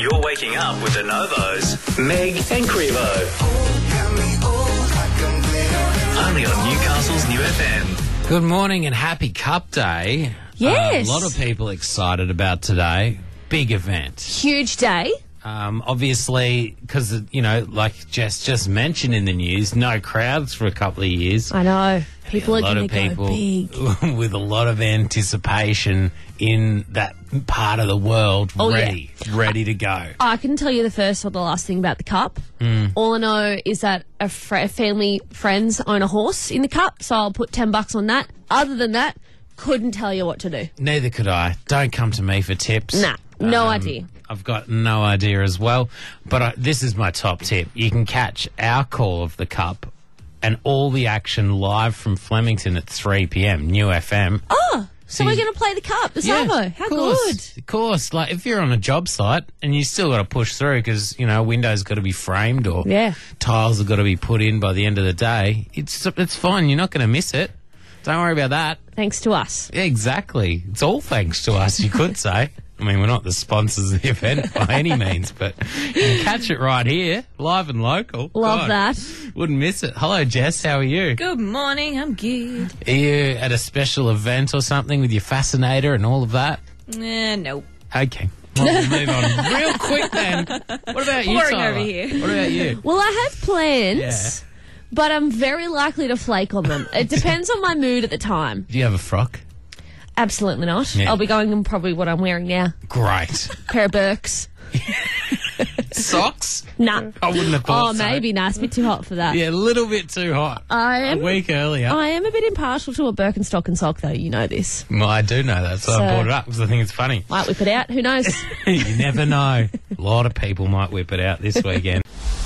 You're waking up with the Novos, Meg and Crevo. Only on Newcastle's New FM. Good morning and happy Cup Day. Yes. A lot of people excited about today. Big event. Huge day. Obviously, because, like Jess just mentioned in the news, no crowds for a couple of years. I know. People are going to go big. With a lot of anticipation in that part of the world, ready to go. I can tell you the first or the last thing about the Cup. All I know is that a family, friends own a horse in the Cup, so I'll put $10 on that. Other than that, couldn't tell you what to do. Neither could I. Don't come to me for tips. Nah, no idea. I've got no idea as well. But this is my top tip. You can catch our call of the Cup and all the action live from Flemington at 3 p.m, New FM. Oh, so we're going to play the Cup, the Savo. How good. Of course. Like, if you're on a job site and you still got to push through because, windows got to be framed or tiles have got to be put in by the end of the day, it's fine. You're not going to miss it. Don't worry about that. Thanks to us. Yeah, exactly. It's all thanks to us, you could say. I mean, we're not the sponsors of the event by any means, but you can catch it right here, live and local. Love that. Wouldn't miss it. Hello, Jess. How are you? Good morning. I'm good. Are you at a special event or something with your fascinator and all of that? Nope. Okay. Well, we'll move on real quick then. What about you, Boring Tyler? over here. What about you? Well, I have plans, but I'm very likely to flake on them. It depends on my mood at the time. Do you have a frock? Absolutely not. Yeah. I'll be going in probably what I'm wearing now. Great. Pair of Birks. Socks? Nah. I wouldn't have thought so. Maybe. Nah, it's a bit too hot for that. Yeah, a little bit too hot. A week earlier. I am a bit impartial to a Birkenstock and sock, though. You know this. Well, I do know that, so I brought it up because I think it's funny. Might whip it out. Who knows? You never know. A lot of people might whip it out this weekend.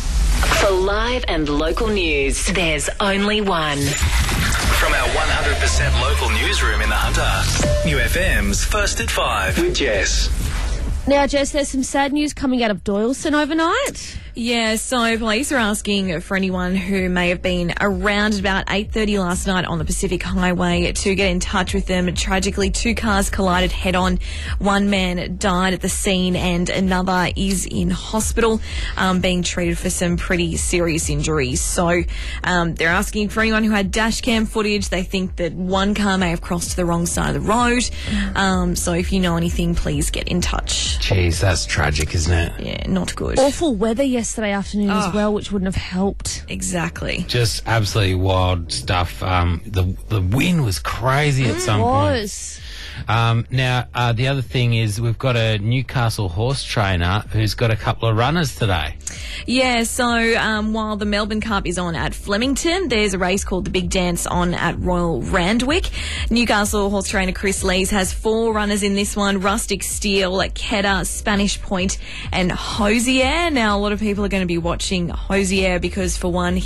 For live and local news, there's only one. From our 100% local newsroom in the Hunter, New FM's First at 5 with Jess. Now, Jess, there's some sad news coming out of Doylestown overnight. Yeah, so police are asking for anyone who may have been around about 8:30 last night on the Pacific Highway to get in touch with them. Tragically, 2 cars collided head-on. One man died at the scene and another is in hospital being treated for some pretty serious injuries. So they're asking for anyone who had dash cam footage. They think that one car may have crossed to the wrong side of the road. So if you know anything, please get in touch. Jeez, that's tragic, isn't it? Yeah, not good. Awful weather yesterday afternoon as well, which wouldn't have helped. Exactly. Just absolutely wild stuff. The wind was crazy at some point. Now, the other thing is we've got a Newcastle horse trainer who's got a couple of runners today. Yeah, so while the Melbourne Cup is on at Flemington, there's a race called the Big Dance on at Royal Randwick. Newcastle horse trainer Chris Lees has 4 runners in this one: Rustic Steel, Kedda, Spanish Point and Hosier. Now, a lot of people are going to be watching Hosier because, for one,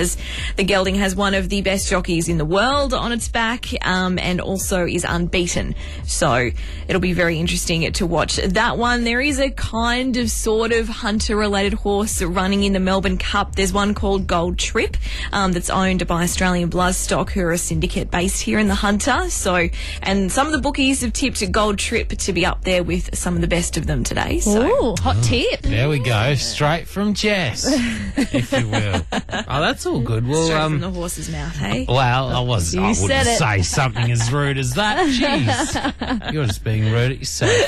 the gelding has one of the best jockeys in the world on its back and also is unbeaten. So it'll be very interesting to watch that one. There is a kind of sort of hunter-related horse running in the Melbourne Cup. There's one called Gold Trip that's owned by Australian Bloodstock, who are a syndicate based here in the Hunter. And some of the bookies have tipped Gold Trip to be up there with some of the best of them today. So. Ooh, hot tip. There we go, straight from Jess, if you will. Oh, that's all good. Well, Straight from the horse's mouth, hey? Well, I wouldn't say something as rude as that. Jeez, you're just being rude at yourself.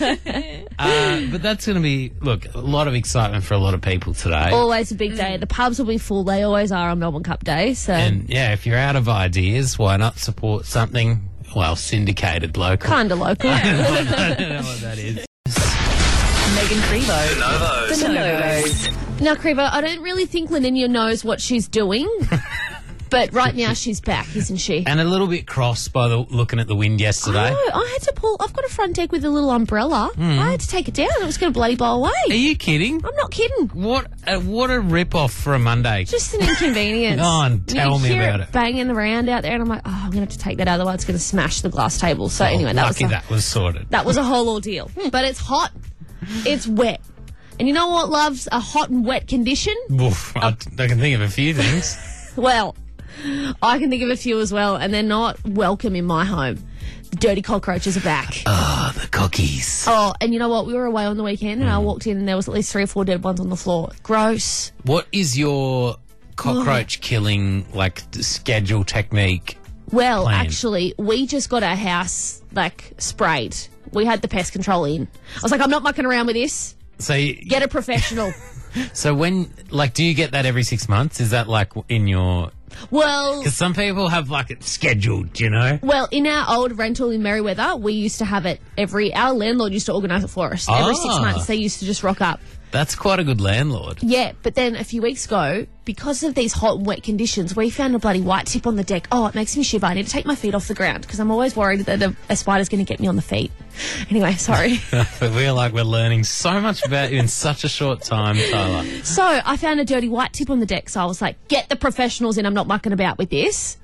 But that's going to be, a lot of excitement for a lot of people today. Always a big day. The pubs will be full. They always are on Melbourne Cup Day. So. And yeah, if you're out of ideas, why not support something, syndicated local? Kind of local. I don't know what that is. Megan Crevo. The Novos. Now, Crevo, I don't really think Lavinia knows what she's doing. But right now she's back, isn't she? And a little bit cross by looking at the wind yesterday. Oh, I had to pull. I've got a front deck with a little umbrella. I had to take it down. It was going to bloody blow away. Are you kidding? I'm not kidding. What a rip-off for a Monday. Just an inconvenience. Go on, tell me about it. Banging around out there, and I'm like, I'm going to have to take that, otherwise it's going to smash the glass table. So anyway, that was sorted. That was a whole ordeal. But it's hot. It's wet. And you know what loves a hot and wet condition? Oof, I can think of a few things. Well, I can think of a few as well, and they're not welcome in my home. The dirty cockroaches are back. Oh, the cookies. Oh, and you know what? We were away on the weekend and I walked in and there was at least 3 or 4 dead ones on the floor. Gross. What is your cockroach killing, schedule technique? Well, plan? actually, we just got our house, sprayed. We had the pest control in. I was like, I'm not mucking around with this. So Get a professional. So when, do you get that every 6 months? Is that in your... Well... Because some people have, it scheduled, you know? Well, in our old rental in Merriweather, we used to have it our landlord used to organise it for us. Every 6 months, they used to just rock up. That's quite a good landlord. Yeah, but then a few weeks ago, because of these hot and wet conditions, we found a bloody white tip on the deck. Oh, it makes me shiver. I need to take my feet off the ground because I'm always worried that a spider's going to get me on the feet. Anyway, sorry. We're learning so much about you in such a short time, Tyler. So I found a dirty white tip on the deck, so I was like, get the professionals in. I'm not mucking about with this.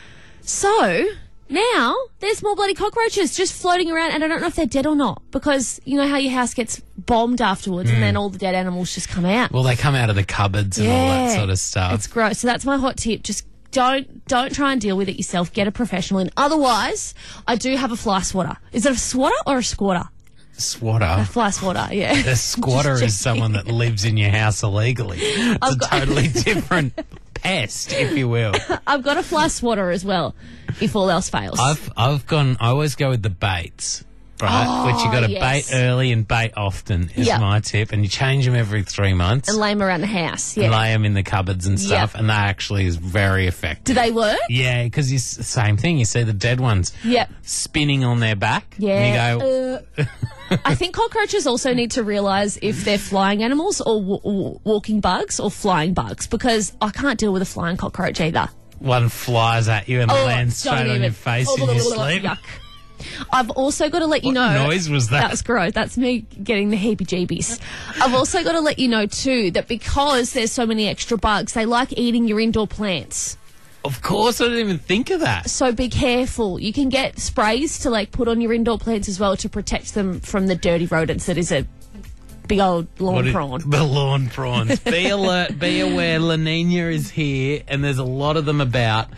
So... now, there's more bloody cockroaches just floating around, and I don't know if they're dead or not, because you know how your house gets bombed afterwards and then all the dead animals just come out? Well, they come out of the cupboards and all that sort of stuff. It's gross. So that's my hot tip. Just don't try and deal with it yourself. Get a professional in. Otherwise, I do have a fly swatter. Is it a swatter or a squatter? Swatter. A fly swatter, yeah. A squatter is someone that lives in your house illegally. It's a totally different pest, if you will. I've got a fly swatter as well, if all else fails. I always go with the baits, right? Which you got to bait early and bait often is my tip, and you change them every 3 months. And lay them around the house, And lay them in the cupboards and stuff, and that actually is very effective. Do they work? Yeah, because it's the same thing. You see the dead ones spinning on their back. Yeah. And you go... I think cockroaches also need to realise if they're flying animals or walking bugs or flying bugs, because I can't deal with a flying cockroach either. One flies at you and lands straight on your face in your sleep. Yuck. I've also got to let you know... What noise was that? That was gross. That's me getting the heebie-jeebies. I've also got to let you know, too, that because there's so many extra bugs, they like eating your indoor plants. Of course, I didn't even think of that. So be careful. You can get sprays to put on your indoor plants as well to protect them from the dirty rodents that is a big old lawn prawn. The lawn prawns. Be alert, be aware, La Nina is here and there's a lot of them about.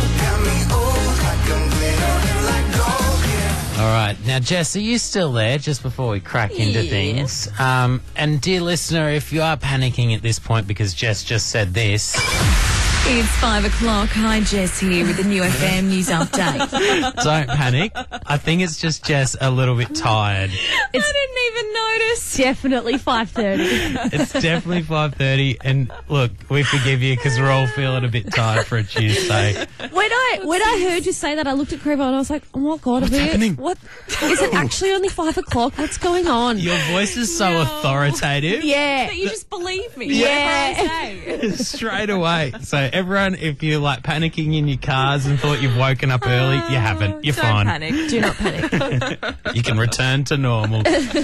All right. Now, Jess, are you still there just before we crack into things? And dear listener, if you are panicking at this point because Jess just said this... It's 5 o'clock. Hi, Jess here with the New FM News Update. Don't panic. I think it's just Jess a little bit tired. I didn't even notice. Definitely 5:30. It's definitely 5:30. And look, we forgive you because we're all feeling a bit tired for a Tuesday. When I heard you say that, I looked at Crebo and I was like, oh my God. What's happening? What? Is it actually only 5 o'clock? What's going on? Your voice is so authoritative. Yeah. That you just believe me. Yeah. Straight away. So everyone, if you're panicking in your cars and thought you've woken up early, you haven't. You're fine. Panic. Do not panic. You can return to normal.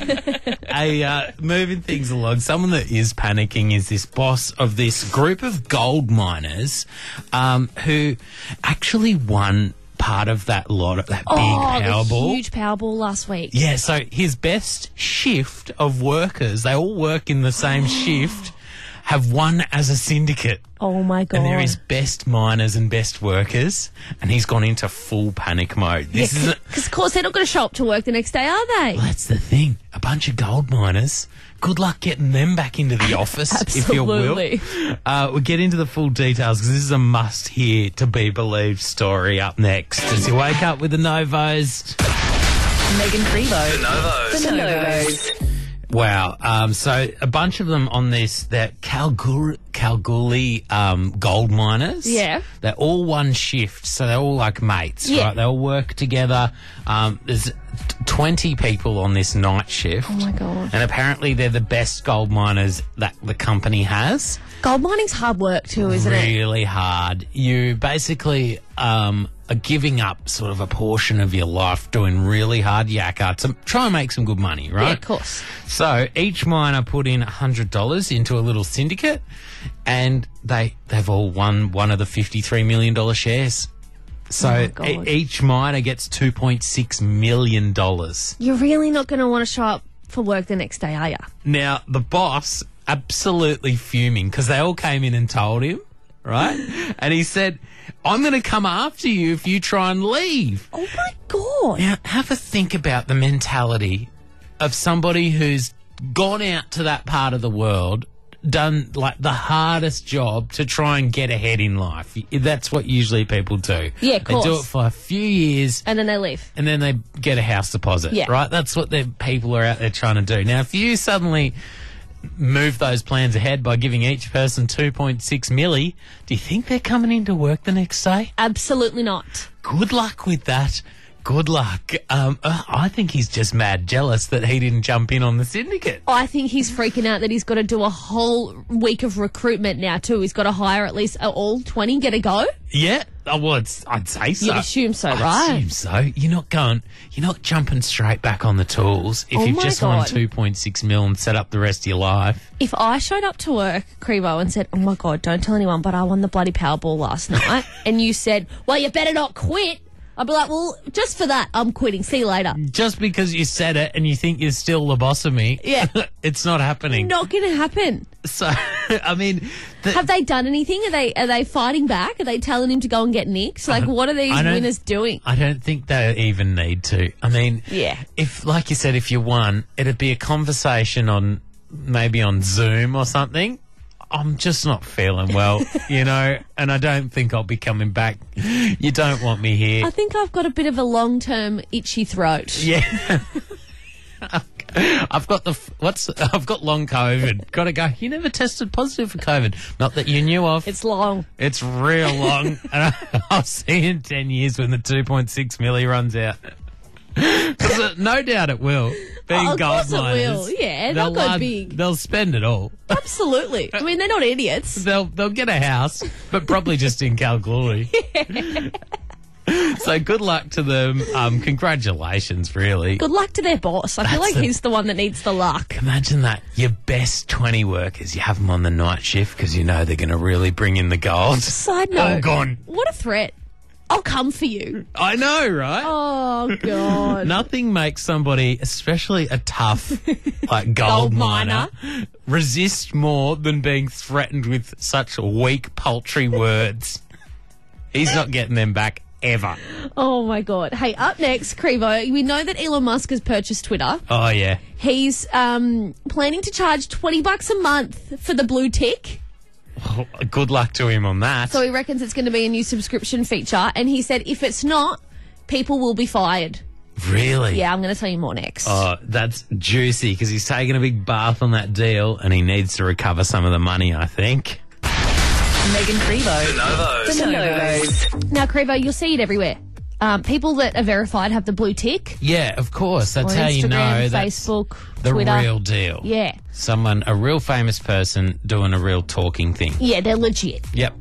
Moving things along, someone that is panicking is this boss of this group of gold miners who actually won part of that lot, that big Powerball. The huge Powerball last week. Yeah, so his best shift of workers, they all work in the same shift, have won as a syndicate. Oh, my God. And they're his best miners and best workers, and he's gone into full panic mode. Because, of course, they're not going to show up to work the next day, are they? Well, that's the thing. A bunch of gold miners. Good luck getting them back into the office, if you will. We'll get into the full details because this is a must-hear to be believed story up next. As you wake up with the Novos. Megan Crevo. The Novos. Wow. So a bunch of them on this, they're Kalgoorlie gold miners. Yeah. They're all one shift, so they're all like mates, right? They all work together. There's 20 people on this night shift. Oh, my God. And apparently they're the best gold miners that the company has. Gold mining's hard work too, isn't it? Really hard. You basically are giving up sort of a portion of your life doing really hard yakka to try and make some good money, right? Yeah, of course. So each miner put in $100 into a little syndicate and they've all won one of the $53 million shares. So each miner gets $2.6 million. You're really not going to want to show up for work the next day, are you? Now, the boss absolutely fuming because they all came in and told him, right? And he said, I'm going to come after you if you try and leave. Oh, my God. Now, have a think about the mentality of somebody who's gone out to that part of the world, done like the hardest job to try and get ahead in life. That's what usually people do. Yeah, of course. They do it for a few years. And then they leave. And then they get a house deposit, Yeah. right? That's what the people are out there trying to do. Now, if you suddenly move those plans ahead by giving each person 2.6 milli, do you think they're coming into work the next day? Absolutely not. Good luck with that. Good luck. I think he's just mad jealous that he didn't jump in on the syndicate. I think he's freaking out that he's got to do a whole week of recruitment now, too. He's got to hire at least all 20 get a go. Yeah. Oh, well, I'd say so. You'd assume so, right? I assume so. You're not jumping straight back on the tools if you've my just won God. 2.6 mil and set up the rest of your life. If I showed up to work, Crevo, and said, oh, my God, don't tell anyone, but I won the bloody Powerball last night, and you said, well, you better not quit, I'd be like, well, just for that, I'm quitting. See you later. Just because you said it and you think you're still the boss of me, Yeah. it's not happening. Not going to happen. So, I mean... Have they done anything? Are they fighting back? Are they telling him to go and get nicked? Like, what are these winners doing? I don't think they even need to. I mean, Yeah. if, like you said, if you won, it'd be a conversation maybe on Zoom or something. I'm just not feeling well, and I don't think I'll be coming back. You don't want me here. I think I've got a bit of a long-term itchy throat. Yeah. I've got I've got long COVID. Got to go. You never tested positive for COVID. Not that you knew of. It's long. It's real long. And I'll see you in 10 years when the 2.6 milli runs out. Because no doubt it will. Being Of gold course it miners, will. Yeah, they'll go big. They'll spend it all. Absolutely. I mean, they're not idiots. They'll get a house, but probably just in Kalgoorlie. So good luck to them. Congratulations, really. Good luck to their boss. I feel like he's the one that needs the luck. Imagine that. Your best 20 workers, you have them on the night shift because you know they're going to really bring in the gold. Side note. All gone. What a threat. I'll come for you. I know, right? Oh, God. Nothing makes somebody, especially a tough like gold miner, resist more than being threatened with such weak, paltry words. He's not getting them back ever. Oh, my God. Hey, up next, Crevo, we know that Elon Musk has purchased Twitter. Oh, yeah. He's planning to charge $20 a month for the blue tick. Well, good luck to him on that. So he reckons it's going to be a new subscription feature. And he said if it's not, people will be fired. Really? Yeah, I'm going to tell you more next. Oh, that's juicy because he's taking a big bath on that deal and he needs to recover some of the money, I think. Megan Crevo. The Novos. Now, Crevo, you'll see it everywhere. People that are verified have the blue tick. Yeah, of course. That's On how you know Instagram, that's Facebook, the Twitter. real deal. Yeah. A real famous person doing a real talking thing. Yeah, they're legit. Yep.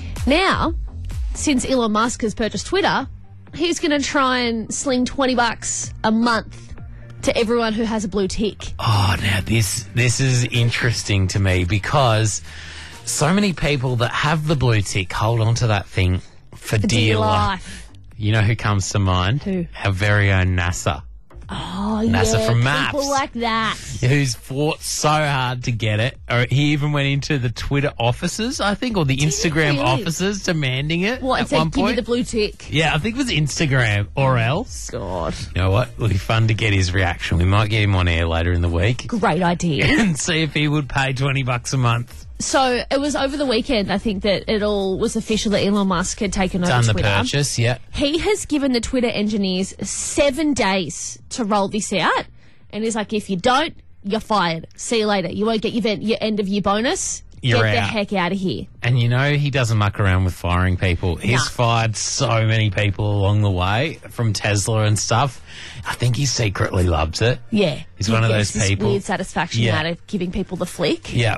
Now, since Elon Musk has purchased Twitter, he's going to try and sling $20 a month to everyone who has a blue tick. Oh, now this is interesting to me because so many people that have the blue tick hold on to that thing for dear life. You know who comes to mind? Who? Our very own NASA. Oh, NASA yeah, from Maps. people like that. Who's fought so hard to get it. Or he even went into the Twitter offices, I think, or the Instagram really? offices demanding it What, at it said, one give me point. the blue tick. Yeah, I think it was Instagram or else. God. You know what? It'll be fun to get his reaction. We might get him on air later in the week Great idea. and see if he would pay $20 a month. So it was over the weekend, I think, that it all was official that Elon Musk had taken over Done the Twitter. purchase, yeah. He has given the Twitter engineers 7 days to roll this out. And he's like, if you don't, you're fired. See you later. You won't get your end of year bonus. You're Get the out. heck out of here. And you know he doesn't muck around with firing people. He's fired so many people along the way from Tesla and stuff. I think he secretly loves it. Yeah. He's one of There's those this people. weird satisfaction Yeah. out of giving people the flick. Yeah.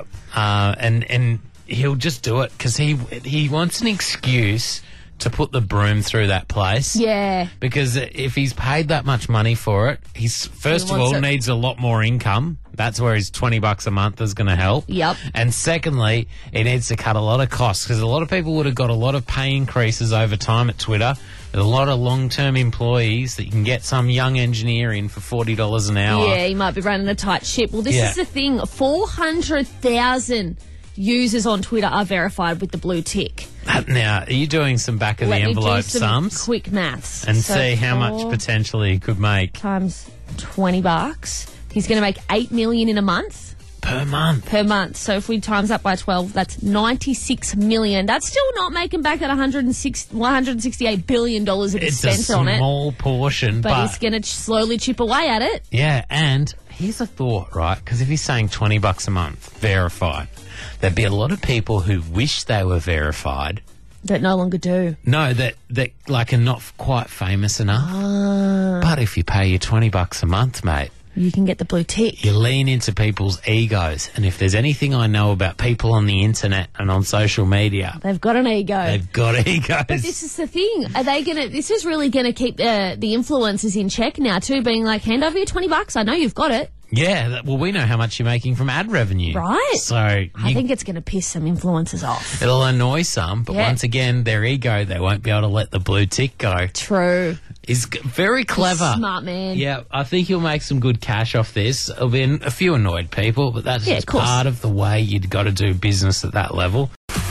And he'll just do it because he wants an excuse to put the broom through that place. Yeah. Because if he's paid that much money for it, he's first of wants all it. needs a lot more income. That's where his $20 a month is going to help. Yep. And secondly, he needs to cut a lot of costs because a lot of people would have got a lot of pay increases over time at Twitter. There's a lot of long-term employees that you can get some young engineer in for $40 an hour. Yeah, he might be running a tight ship. Well, this Yeah. is the thing. 400,000 users on Twitter are verified with the blue tick. Now, are you doing some back of the envelope sums? Quick maths. And see how much potentially he could make. Times $20. He's going to make $8 million in a month. Per month. So if we times that by 12, that's $96 million. That's still not making back that $168 billion of expense on it. It's a small portion, but he's going to slowly chip away at it. Yeah, and here's a thought, right? Because if he's saying $20 a month, verified, there'd be a lot of people who wish they were verified. That no longer do. No, that like are not quite famous enough. But if you pay your $20 a month, mate, you can get the blue tick. You lean into people's egos. And if there's anything I know about people on the internet and on social media... They've got an ego. They've got egos. But this is the thing. Are they going to... This is really going to keep the influencers in check now too, being like, hand over your $20. I know you've got it. Yeah, well, we know how much you're making from ad revenue. Right. So... I think it's going to piss some influencers off. It'll annoy some, but once again, their ego, they won't be able to let the blue tick go. True. He's very clever. He's smart man. Yeah, I think he'll make some good cash off this. There'll be a few annoyed people, but that's just part of the way you've got to do business at that level.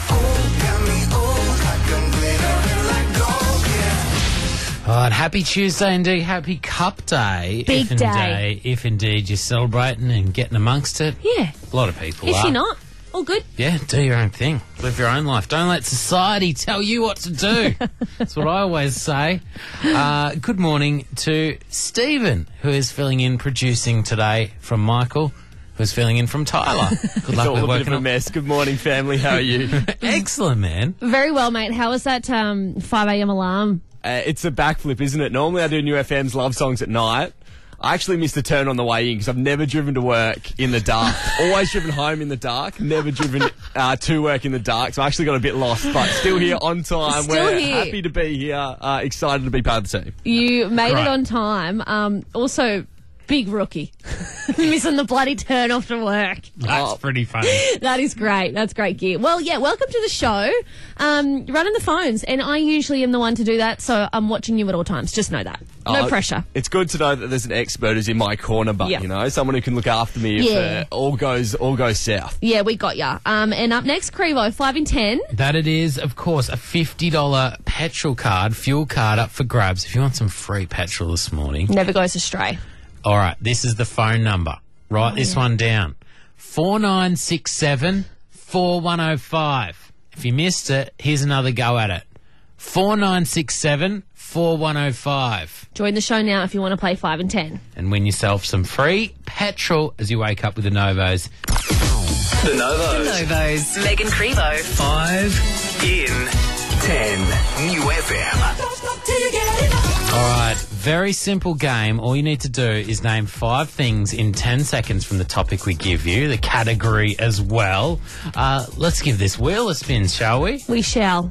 All right, happy Tuesday indeed. Happy Cup Day. Big day. If indeed you're celebrating and getting amongst it. Yeah. A lot of people If are. you're not, all good. Yeah, do your own thing. Live your own life. Don't let society tell you what to do. That's what I always say. Good morning to Stephen, who is filling in producing today from Michael, who's filling in from Tyler. Good luck with working. It's all a bit of a mess. Good morning, family. How are you? Excellent, man. Very well, mate. How was that 5 a.m. alarm? It's a backflip, isn't it? Normally I do New FM's love songs at night. I actually missed a turn on the way in because I've never driven to work in the dark. Always driven home in the dark. Never driven to work in the dark. So I actually got a bit lost, but still here on time. We're happy to be here. Excited to be part of the team. You made it on time. Also, big rookie. Missing the bloody turn off to work. That's pretty funny. That is great. That's great gear. Well, yeah, welcome to the show. Running the phones, and I usually am the one to do that, so I'm watching you at all times. Just know that. No pressure. It's good to know that there's an expert who's in my corner, but you know, someone who can look after me if all goes south. Yeah, we got ya. And up next, Crevo, 5 in 10. That it is, of course, a $50 petrol card, fuel card up for grabs. If you want some free petrol this morning. Never goes astray. All right, this is the phone number. Write this one down. 4967 4105. If you missed it, here's another go at it. 4967 4105. Join the show now if you want to play 5 in 10. And win yourself some free petrol as you wake up with the Novos. The Novos. The Novos. Megan Crevo. 5 in 10. New FM. All right, very simple game. All you need to do is name 5 things in 10 seconds from the topic we give you, the category as well. Let's give this wheel a spin, shall we? We shall.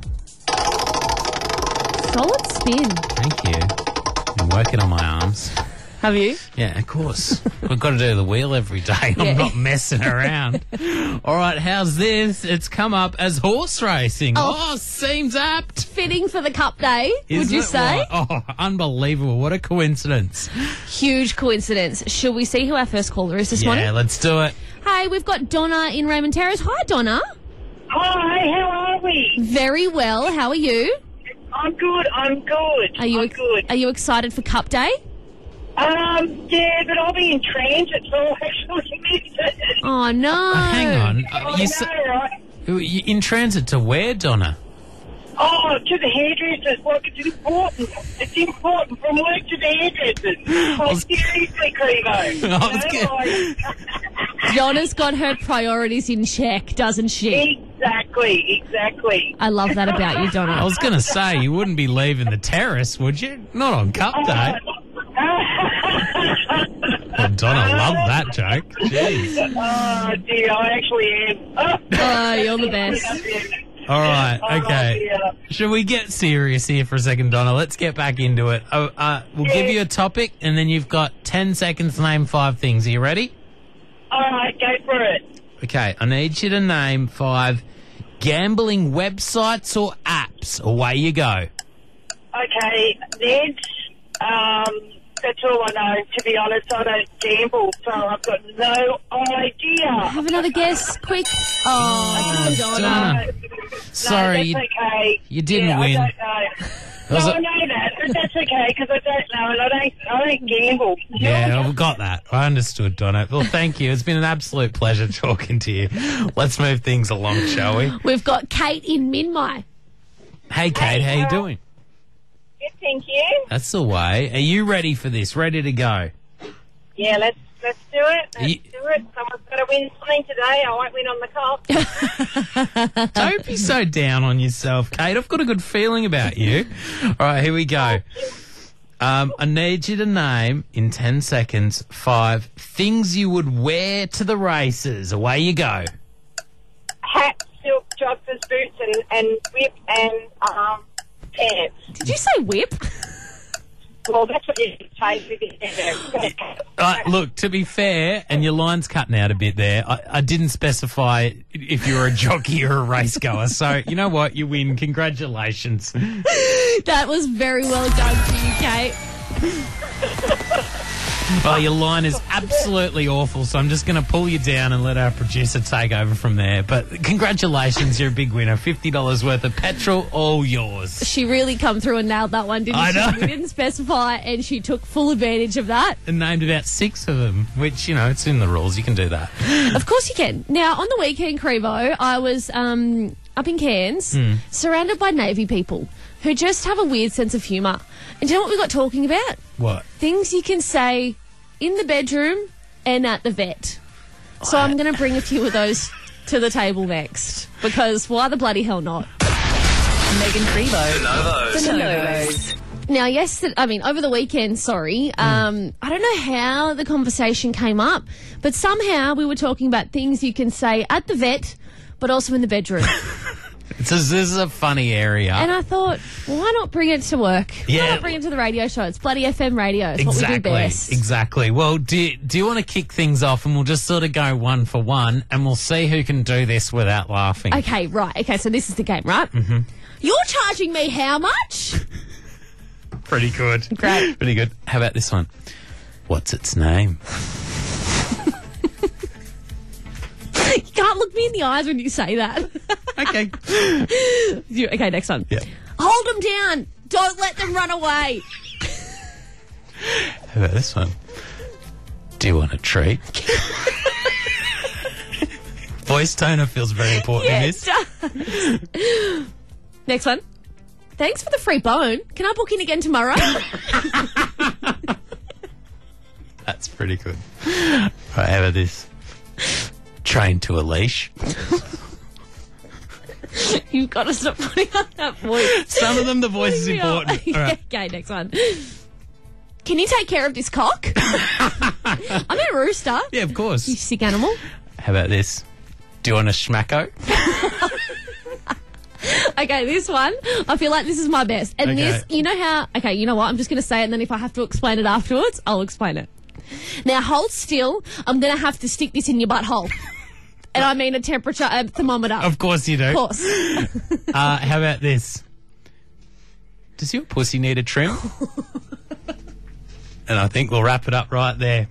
Solid spin. Thank you. I'm working on my arms. Have you? Yeah, of course. We've got to do the wheel every day. I'm not messing around. All right, how's this? It's come up as horse racing. Oh, seems apt. Fitting for the Cup Day, would you say? Oh, unbelievable. What a coincidence. Huge coincidence. Should we see who our first caller is this morning? Yeah, let's do it. Hey, we've got Donna in Raymond Terrace. Hi, Donna. Hi, how are we? Very well. How are you? I'm good. Are you excited for Cup Day? Yeah, but I'll be in transit, so I'll actually miss it. Oh, no. Hang on. Right? You in transit to where, Donna? Oh, to the hairdressers. Like, it's important. It's important from work to the hairdressers. Like, seriously, Crevo. Donna's got her priorities in check, doesn't she? Exactly. I love that about you, Donna. I was going to say, you wouldn't be leaving the terrace, would you? Not on Cup Day. Oh, Donna, love that joke. Jeez. Oh, dear, I actually am. Oh, you're the best. All right, okay. Should we get serious here for a second, Donna? Let's get back into it. We'll give you a topic, and then you've got 10 seconds to name 5 things. Are you ready? All right, go for it. Okay, I need you to name 5 gambling websites or apps. Away you go. Okay, Ned's, that's all I know. To be honest, I don't gamble, so I've got no idea. Have another guess, quick. Oh, Donna. Sorry, No, that's okay. you didn't yeah, win. I don't know. Was No, it- I know that, but that's okay because I don't know and I don't gamble. Yeah, we got that. I understood, Donna. Well, thank you. It's been an absolute pleasure talking to you. Let's move things along, shall we? We've got Kate in Minmai. Hey, Kate, how you doing? Good, thank you. That's the way. Are you ready for this? Ready to go? Yeah, let's do it. Let's You- do it. Someone's got to win something today. I won't win on the cop. Don't be so down on yourself, Kate. I've got a good feeling about you. All right, here we go. I need you to name, in 10 seconds, 5 things you would wear to the races. Away you go. Hat, silk, joggers, boots, and whip, and pants. Did you say whip? Well, that's what you changed with it. Look, to be fair, and your line's cutting out a bit there, I didn't specify if you were a jockey or a race goer. So, you know what? You win. Congratulations. That was very well done for you, Kate. Well, your line is absolutely awful, so I'm just going to pull you down and let our producer take over from there. But congratulations, you're a big winner. $50 worth of petrol, all yours. She really come through and nailed that one, didn't I she? know. We didn't specify, and she took full advantage of that. And named about 6 of them, which, you know, it's in the rules. You can do that. Of course you can. Now, on the weekend, Crevo, I was up in Cairns, surrounded by Navy people who just have a weird sense of humour. And do you know what we got talking about? What? Things you can say in the bedroom and at the vet. So I'm going to bring a few of those to the table next, because why the bloody hell not? Megan Crevo. The Novos. The Novos. Now, over the weekend, I don't know how the conversation came up, but somehow we were talking about things you can say at the vet, but also in the bedroom. This is a funny area. And I thought, why not bring it to work? Yeah. Why not bring it to the radio show? It's bloody FM radio. It's what we do best. Exactly. Well, do you want to kick things off, and we'll just sort of go 1 for 1, and we'll see who can do this without laughing. Okay, right. Okay, so this is the game, right? Mm-hmm. You're charging me how much? Pretty good. Great. Pretty good. How about this one? What's its name? You can't look me in the eyes when you say that. Okay. Okay, next one. Yeah. Hold them down. Don't let them run away. How about this one? Do you want a treat? Voice toner feels very important in this. It does. Next one. Thanks for the free bone. Can I book in again tomorrow? That's pretty good. Right, how about this? Trained to a leash. You've got to stop putting on that voice. Some of them, the voice is important. All right. Okay, next one. Can you take care of this cock? I'm a rooster. Yeah, of course. You sick animal. How about this? Do you want a schmacko? Okay, this one, I feel like this is my best. And Okay. this, you know how, okay, you know what? I'm just going to say it, and then if I have to explain it afterwards, I'll explain it. Now, hold still. I'm going to have to stick this in your butthole. And I mean a temperature, a thermometer. Of course you do. Of course. How about this? Does your pussy need a trim? And I think we'll wrap it up right there.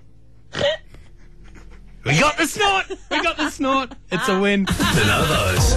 We got the snort! We got the snort! It's a win. The Novos.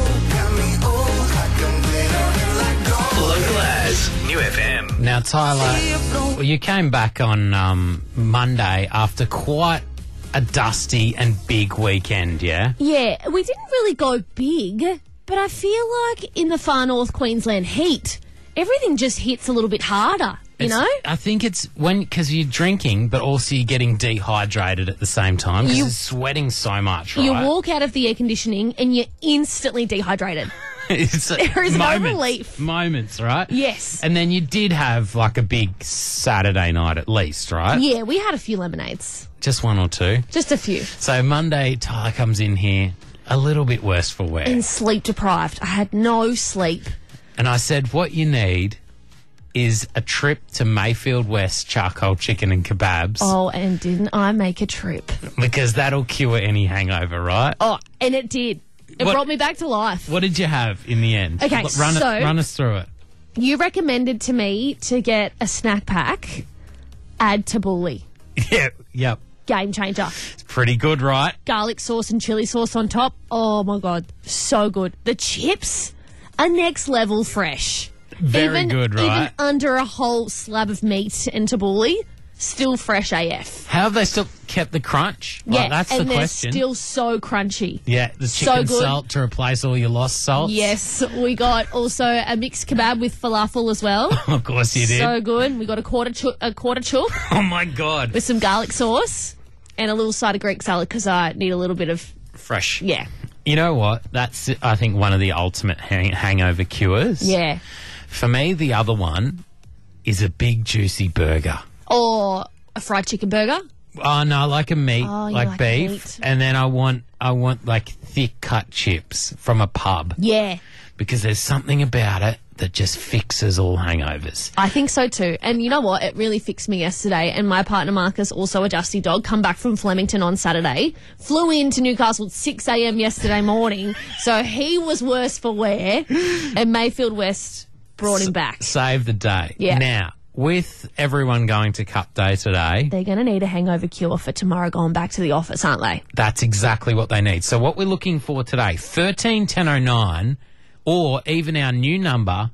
Local as New FM. Now, Tyler, well, you came back on Monday after quite a dusty and big weekend, yeah? Yeah, we didn't really go big, but I feel like in the far north Queensland heat, everything just hits a little bit harder, you know? I think it's because you're drinking, but also you're getting dehydrated at the same time because you're sweating so much, right? You walk out of the air conditioning and you're instantly dehydrated. There is no relief. Moments, right? Yes. And then you did have like a big Saturday night at least, right? Yeah, we had a few lemonades. Just 1 or 2. Just a few. So Monday, Tyler comes in here a little bit worse for wear. And sleep deprived. I had no sleep. And I said, what you need is a trip to Mayfield West charcoal chicken and kebabs. Oh, and didn't I make a trip? Because that'll cure any hangover, right? Oh, and it did. It What- brought me back to life. What did you have in the end? Okay, run us through it. You recommended to me to get a snack pack, add tabbouleh. Yeah, yep. game changer. It's pretty good, right? Garlic sauce and chili sauce on top. Oh, my God. So good. The chips are next level fresh. Very good, right? Even under a whole slab of meat and tabbouleh, still fresh AF. How have they still kept the crunch? Yeah, Well, that's and the they're question. still so crunchy. Yeah, the So chicken good. salt to replace all your lost salts. Yes, we got also a mixed kebab with falafel as well. Of course you did. So good. We got a quarter chook Oh, my God. with some garlic sauce and a little side of Greek salad because I need a little bit of, Fresh. yeah. You know what? That's, I think, one of the ultimate hangover cures. Yeah. For me, the other one is a big, juicy burger. Or a fried chicken burger. Oh, no, like a meat, Oh, you like like beef. meat. And then I want like thick cut chips from a pub Yeah. because there's something about it that just fixes all hangovers. I think so too. And you know what? It really fixed me yesterday. And my partner Marcus, also a dusty dog, come back from Flemington on Saturday, flew into Newcastle at 6 a.m. yesterday morning. So he was worse for wear. And Mayfield West brought him back. Save the day. Yeah. Now, with everyone going to Cup Day today, They're going to need a hangover cure for tomorrow going back to the office, aren't they? that's exactly what they need. So what we're looking for today, 13 1009, or even our new number,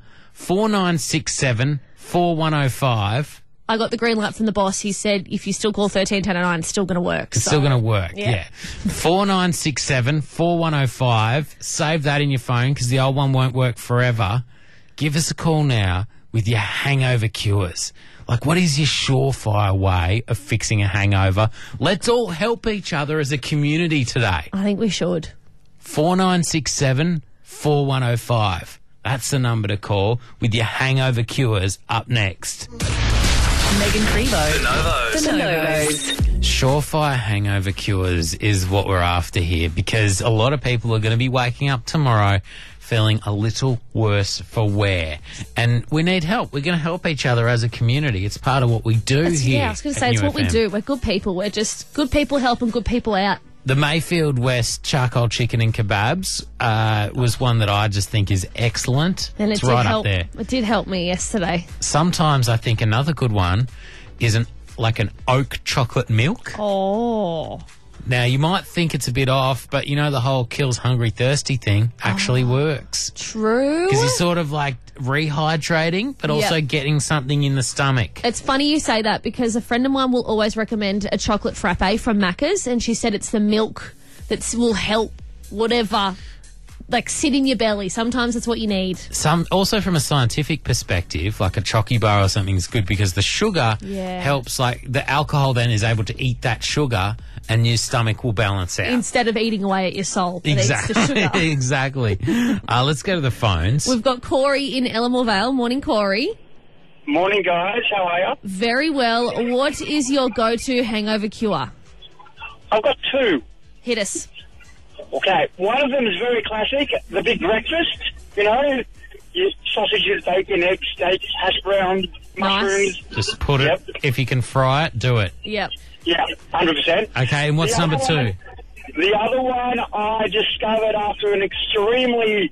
4967 4105. I got the green light from the boss. He said if you still call 131009, it's still going to work. It's still going to work, yeah. 4967 4105. Save that in your phone because the old one won't work forever. Give us a call now with your hangover cures. Like, what is your surefire way of fixing a hangover? Let's all help each other as a community today. I think we should. 4967 4105. That's the number to call with your hangover cures up next. Megan Crevo. The Novos. Surefire hangover cures is what we're after here because a lot of people are going to be waking up tomorrow feeling a little worse for wear. And we need help. We're going to help each other as a community. It's part of what we do here. Yeah, I was going to at say, it's New what we FM. do. We're good people. We're just good people helping good people out. The Mayfield West charcoal chicken and kebabs was one that I just think is excellent. And it's right up there. It did help me yesterday. Sometimes I think another good one is an oak chocolate milk. Oh. Now, you might think it's a bit off, but you know the whole kills hungry thirsty thing actually works. True. Because you're sort of like rehydrating, but also getting something in the stomach. It's funny you say that because a friend of mine will always recommend a chocolate frappe from Macca's, and she said it's the milk that will help whatever, like, sit in your belly. Sometimes that's what you need. Also from a scientific perspective, like a chocky bar or something is good because the sugar helps, like the alcohol then is able to eat that sugar and your stomach will balance out. Instead of eating away at your soul. That Exactly. eats the sugar. Exactly. Let's go to the phones. We've got Corey in Elmore Vale. Morning, Corey. Morning, guys. How are you? Very well. What is your go-to hangover cure? I've got two. Hit us. Okay, one of them is very classic, the big breakfast. You know, your sausages, bacon, eggs, steak, hash brown, mushrooms. Just put it, if you can fry it, do it. Yep. Yeah, 100%. Okay, and what's The number other two? one- The other one I discovered after an extremely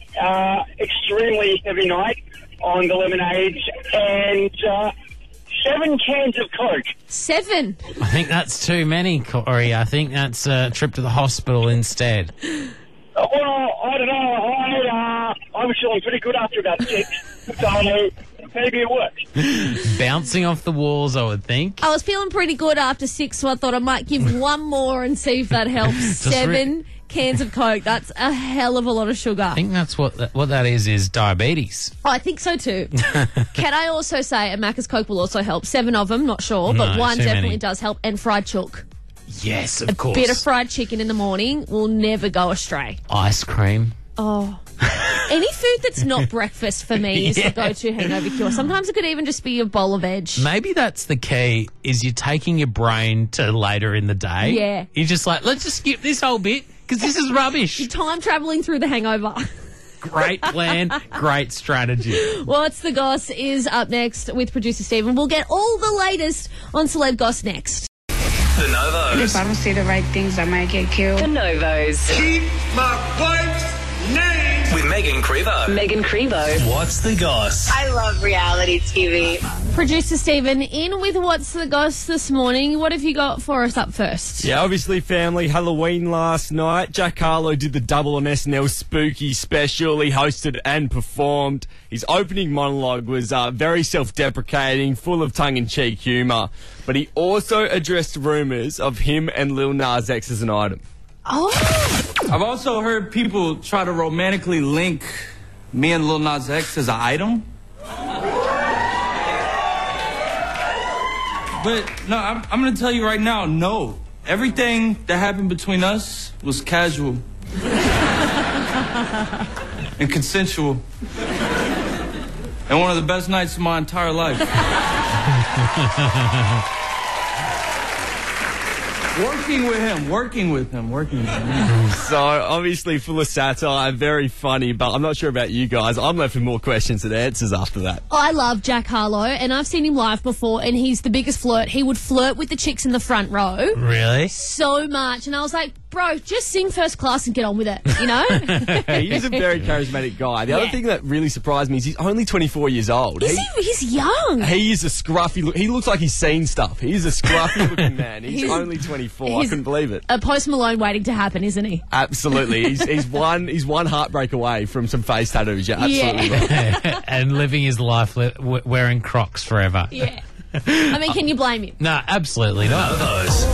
heavy night on the lemonades and 7 cans of Coke. 7. I think that's too many, Corey. I think that's a trip to the hospital instead. Well, I don't know. I was feeling pretty good after about 6, so maybe it worked. Bouncing off the walls, I would think. I was feeling pretty good after 6, so I thought I might give one more and see if that helps. 7 cans of Coke. That's a hell of a lot of sugar. I think that's what that is diabetes. Oh, I think so too. Can I also say a Macca's Coke will also help? 7 of them, not sure, but No, one too definitely many. does help. And fried chook. Yes, of course. Bit of fried chicken in the morning will never go astray. Ice cream. Oh. Any food that's not breakfast for me is the go-to hangover cure. Sometimes it could even just be a bowl of veg. Maybe that's the key, is you're taking your brain to later in the day. Yeah. You're just like, let's just skip this whole bit because this is rubbish. Time travelling through the hangover. Great plan, great strategy. What's the Goss is up next with producer Stephen. We'll get all the latest on Celeb Goss next. The Novos. If I don't say the right things, I might get killed. The Novos. Keep my wife's name. With Megan Crevo. Megan Crevo. What's the Goss? I love reality TV. Producer Stephen, in with What's the Goss this morning. What have you got for us up first? Yeah, obviously, family, Halloween last night. Jack Harlow did the double on SNL Spooky special. He hosted and performed. His opening monologue was very self-deprecating, full of tongue-in-cheek humour. But he also addressed rumours of him and Lil Nas X as an item. Oh! I've also heard people try to romantically link me and Lil Nas X as an item. But, no, I'm going to tell you right now, no. Everything that happened between us was casual. And consensual. And one of the best nights of my entire life. Working with him. So, obviously full of satire, very funny, but I'm not sure about you guys. I'm left with more questions than answers after that. I love Jack Harlow, and I've seen him live before, and he's the biggest flirt. He would flirt with the chicks in the front row. Really? So much. And I was like, bro, just sing First Class and get on with it, you know? He's a very charismatic guy. The other thing that really surprised me is he's only 24 years old. He's young. He is a scruffy he looks like he's seen stuff. He's a scruffy looking man. He's only 24. I couldn't believe it. A Post Malone waiting to happen, isn't he? Absolutely. He's one heartbreak away from some face tattoos. Yeah, absolutely. Right. And living his life wearing Crocs forever. Yeah. I mean, can you blame him? No, absolutely not. Those.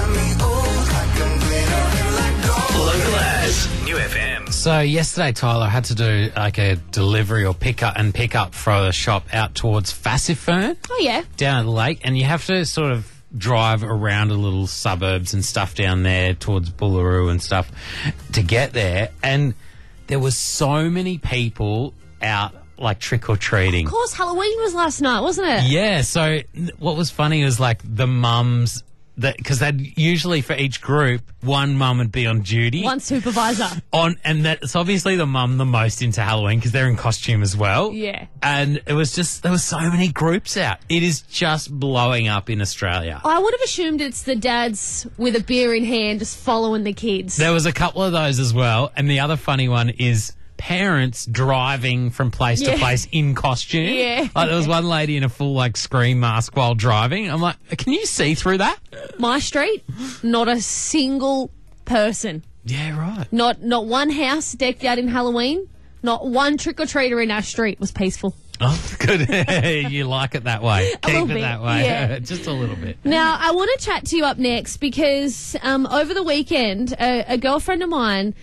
Local as New FM. So yesterday, Tyler, I had to do like a delivery or pick up for the shop out towards Fassifern. Oh, yeah. Down at the lake. And you have to sort of drive around a little suburbs and stuff down there towards Bullaroo and stuff to get there. And there was so many people out like trick-or-treating. Of course, Halloween was last night, wasn't it? Yeah, so what was funny was like the mums, because they'd usually for each group, one mum would be on duty. One supervisor. And that's obviously the mum the most into Halloween because they're in costume as well. Yeah. And it was just, there were so many groups out. It is just blowing up in Australia. I would have assumed it's the dads with a beer in hand just following the kids. There was a couple of those as well. And the other funny one is parents driving from place to place in costume. Yeah. Like there was one lady in a full like screen mask while driving. I'm like, can you see through that? My street, not a single person. Yeah, right. Not one house decked out in Halloween. Not one trick-or-treater in our street was peaceful. Oh, good. You like it that way. Keep it that way. Yeah. Just a little bit. Now, I want to chat to you up next because over the weekend, a girlfriend of mine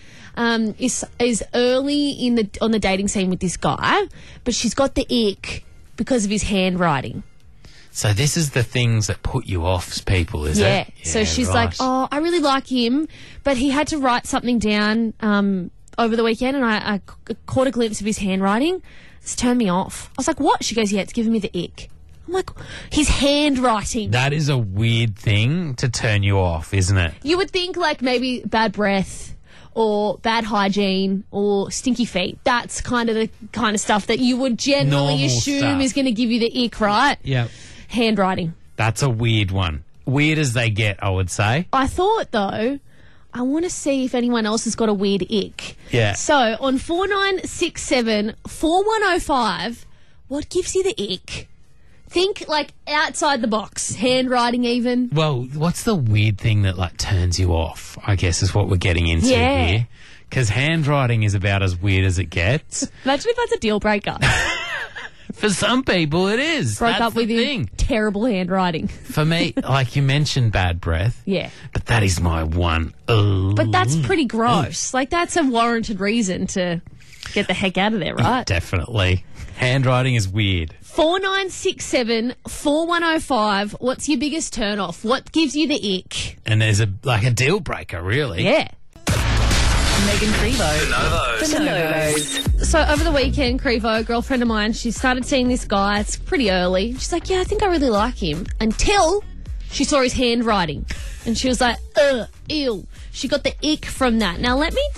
is early on the dating scene with this guy, but she's got the ick because of his handwriting. So this is the things that put you off people, is it? Yeah. So she's like, oh, I really like him, but he had to write something down over the weekend, and I caught a glimpse of his handwriting. It's turned me off. I was like, what? She goes, yeah, it's giving me the ick. I'm like, his handwriting. That is a weird thing to turn you off, isn't it? You would think like maybe bad breath or bad hygiene or stinky feet. That's kind of the kind of stuff that you would generally Normal assume stuff. is going to give you the ick, right? Yeah. Handwriting. That's a weird one. Weird as they get, I would say. I thought, though, I want to see if anyone else has got a weird ick. Yeah. So, on 4967 4105, what gives you the ick? Think, like, outside the box. Handwriting, even. Well, what's the weird thing that, like, turns you off, I guess, is what we're getting into here. Because handwriting is about as weird as it gets. Imagine if that's a deal breaker. For some people, it is. Broke That's up with the you. thing. Terrible handwriting. For me, like you mentioned bad breath. Yeah. But that is my one. But that's pretty gross. Like, that's a warranted reason to get the heck out of there, right? Definitely. Handwriting is weird. 4967 4105. What's your biggest turn off? What gives you the ick? And there's a deal breaker, really. Yeah. Megan Crevo. The Novos. So over the weekend, Crevo, a girlfriend of mine, she started seeing this guy. It's pretty early. She's like, yeah, I think I really like him. Until she saw his handwriting. And she was like, ugh, ew. She got the ick from that. Now let me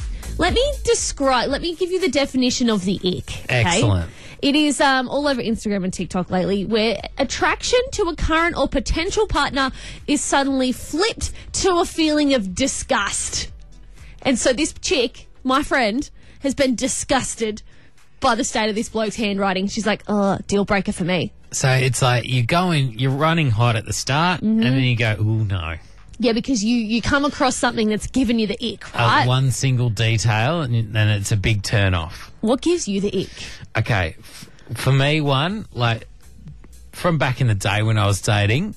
give you the definition of the ick. Okay? Excellent. It is all over Instagram and TikTok lately, where attraction to a current or potential partner is suddenly flipped to a feeling of disgust. And so this chick, my friend, has been disgusted by the state of this bloke's handwriting. She's like, oh, deal breaker for me. So it's like you're running hot at the start, and then you go, ooh, no. Yeah, because you come across something that's given you the ick, right? One single detail, and then it's a big turn off. What gives you the ick? Okay, for me, one, like, from back in the day when I was dating,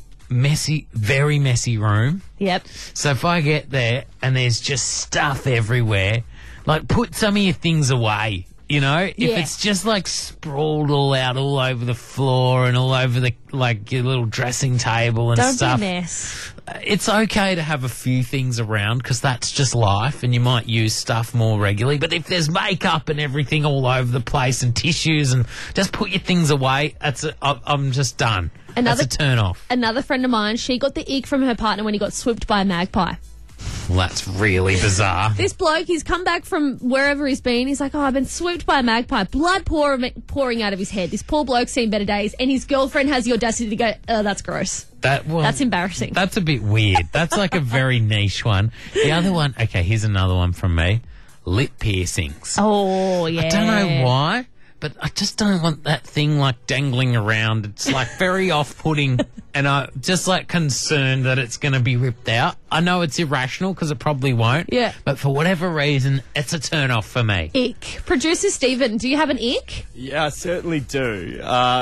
very messy room. Yep. So if I get there and there's just stuff everywhere, like, put some of your things away. You know, if it's just like sprawled all out all over the floor and all over the, like, your little dressing table and stuff. Don't be a mess. It's okay to have a few things around because that's just life and you might use stuff more regularly. But if there's makeup and everything all over the place and tissues and just put your things away, I'm just done. That's a turn off. Another friend of mine, she got the ick from her partner when he got swooped by a magpie. Well, that's really bizarre. This bloke, he's come back from wherever he's been. He's like, I've been swooped by a magpie. Blood pouring out of his head. This poor bloke's seen better days. And his girlfriend has the audacity to go, oh, that's gross. That's embarrassing. That's a bit weird. That's like a very niche one. The other one, okay, here's another one from me. Lip piercings. Oh, yeah. I don't know why, but I just don't want that thing, like, dangling around. It's, like, very off-putting, and I'm just, like, concerned that it's going to be ripped out. I know it's irrational because it probably won't. Yeah. But for whatever reason, it's a turn-off for me. Ick. Producer Stephen, do you have an ick? Yeah, I certainly do.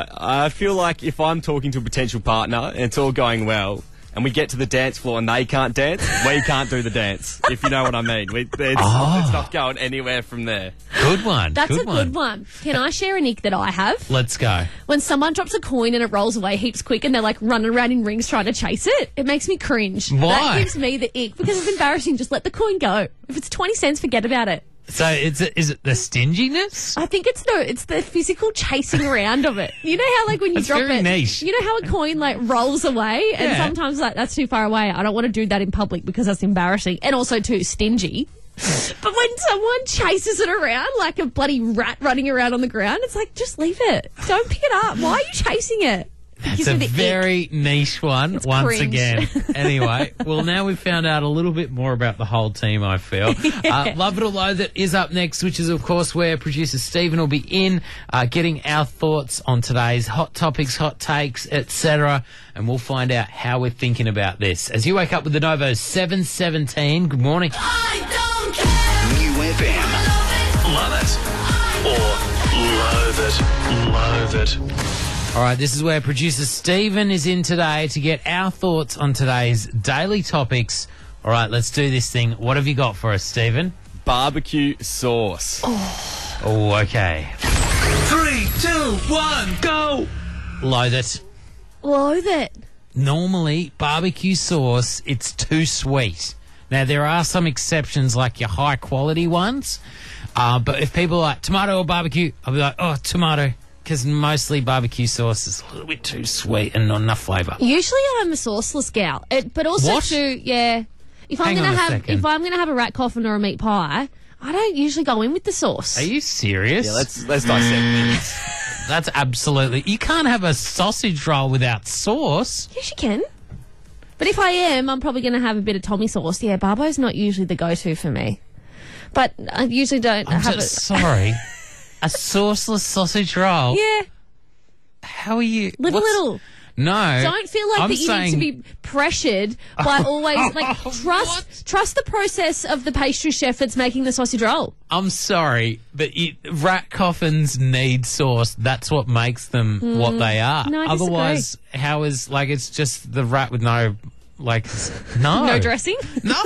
I feel like if I'm talking to a potential partner and it's all going well, and we get to the dance floor and they can't dance, we can't do the dance, if you know what I mean. It's not going anywhere from there. Good one. That's a good one. Can I share an ick that I have? Let's go. When someone drops a coin and it rolls away heaps quick and they're like running around in rings trying to chase it, it makes me cringe. Why? That gives me the ick because it's embarrassing. Just let the coin go. If it's 20 cents, forget about it. So is it the stinginess? I think it's the physical chasing around of it. You know how, like, when you That's drop very it, niche. you know how a coin, like, rolls away, and sometimes, like, that's too far away. I don't want to do that in public because that's embarrassing, and also too stingy. But when someone chases it around like a bloody rat running around on the ground, it's like, just leave it. Don't pick it up. Why are you chasing it? It's a very niche one, It's once cringe. again. Anyway, well, now we've found out a little bit more about the whole team, I feel. Love It or Loathe It is up next, which is, of course, where producer Stephen will be in, getting our thoughts on today's hot topics, hot takes, etc. And we'll find out how we're thinking about this. As you wake up with the Novos 7:17, good morning. I don't care. New FM. Love it. Or loathe it. Loathe it. All right, this is where producer Stephen is in today to get our thoughts on today's daily topics. All right, let's do this thing. What have you got for us, Stephen? Barbecue sauce. Oh, okay. 3, 2, 1, go! Loathe it. Loathe it. Normally, barbecue sauce, it's too sweet. Now, there are some exceptions, like your high-quality ones. But if people are like, tomato or barbecue, I'll be like, oh, tomato. Because mostly barbecue sauce is a little bit too sweet and not enough flavour. Usually I'm a sauceless gal, but also What? too, yeah. If I'm Hang on a gonna second. have a rat coffin or a meat pie, I don't usually go in with the sauce. Are you serious? Yeah, let's dissect this. That's absolutely... You can't have a sausage roll without sauce. Yes, you can. But if I am, I'm probably going to have a bit of Tommy sauce. Yeah, Barbo's not usually the go-to for me. But I usually don't I'm have just it. sorry. A sauceless sausage roll? Yeah, How are you... live a little. No. Don't feel like I'm that you saying, need to be pressured by always, like, trust the process of the pastry chef that's making the sausage roll. I'm sorry, but rat coffins need sauce. That's what makes them what they are. No, I disagree. Otherwise, how is, like, it's just the rat with no, like, no. No dressing? No.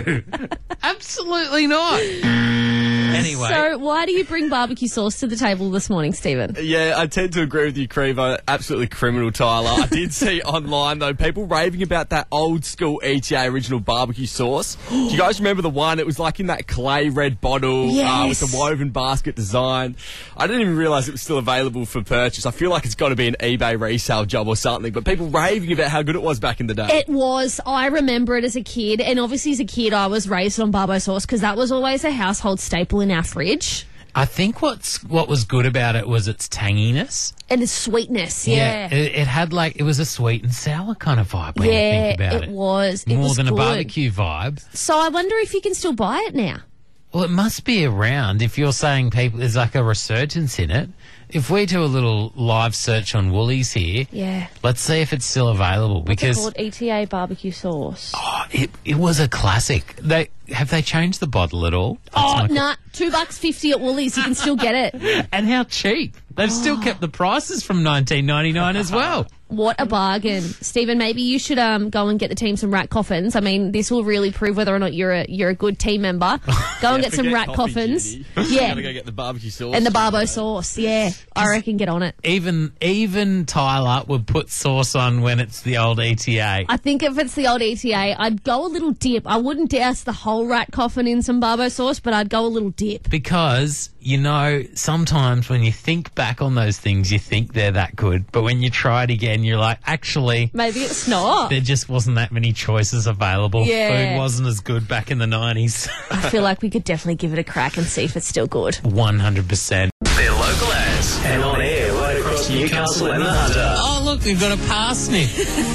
Absolutely not. Anyway. So why do you bring barbecue sauce to the table this morning, Stephen? Yeah, I tend to agree with you, Crevo. Absolutely criminal, Tyler. I did see online, though, people raving about that old school ETA original barbecue sauce. Do you guys remember the one? It was like in that clay red bottle Yes. with the woven basket design. I didn't even realise it was still available for purchase. I feel like it's got to be an eBay resale job or something, but people raving about how good it was back in the day. It was. I remember it as a kid, and obviously as a kid I was raised on Barbo sauce because that was always a household staple in our fridge. I think what was good about it was its tanginess. And its sweetness, yeah. It had, like, it was a sweet and sour kind of vibe when you think about it. was. It More was than good. a barbecue vibe. So I wonder if you can still buy it now. Well, it must be around if you're saying people, there's like a resurgence in it. If we do a little live search on Woolies here, Yeah. let's see if it's still available. What's because it called? ETA barbecue sauce. Oh, it was a classic. Have they changed the bottle at all? Oh, nah, $2.50 at Woolies. You can still get it. And how cheap. They've still kept the prices from 1999 as well. What a bargain. Stephen, maybe you should go and get the team some rat coffins. I mean, this will really prove whether or not you're a good team member. Go and get some rat coffins. Judy. Yeah. Gotta go get the barbecue sauce. And the barbo sauce. Yeah. I reckon get on it. Even Tyler would put sauce on when it's the old ETA. I think if it's the old ETA, I'd go a little dip. I wouldn't douse the whole rat coffin in some barbo sauce, but I'd go a little dip. Because, sometimes when you think back on those things, you think they're that good. But when you try it again, you're like, actually... Maybe it's not. There just wasn't that many choices available. Yeah. Food wasn't as good back in the 90s. I feel like we could definitely give it a crack and see if it's still good. 100%. They're local ads and on air right across Newcastle and the Hunter. Oh, look, we've got a parsnip.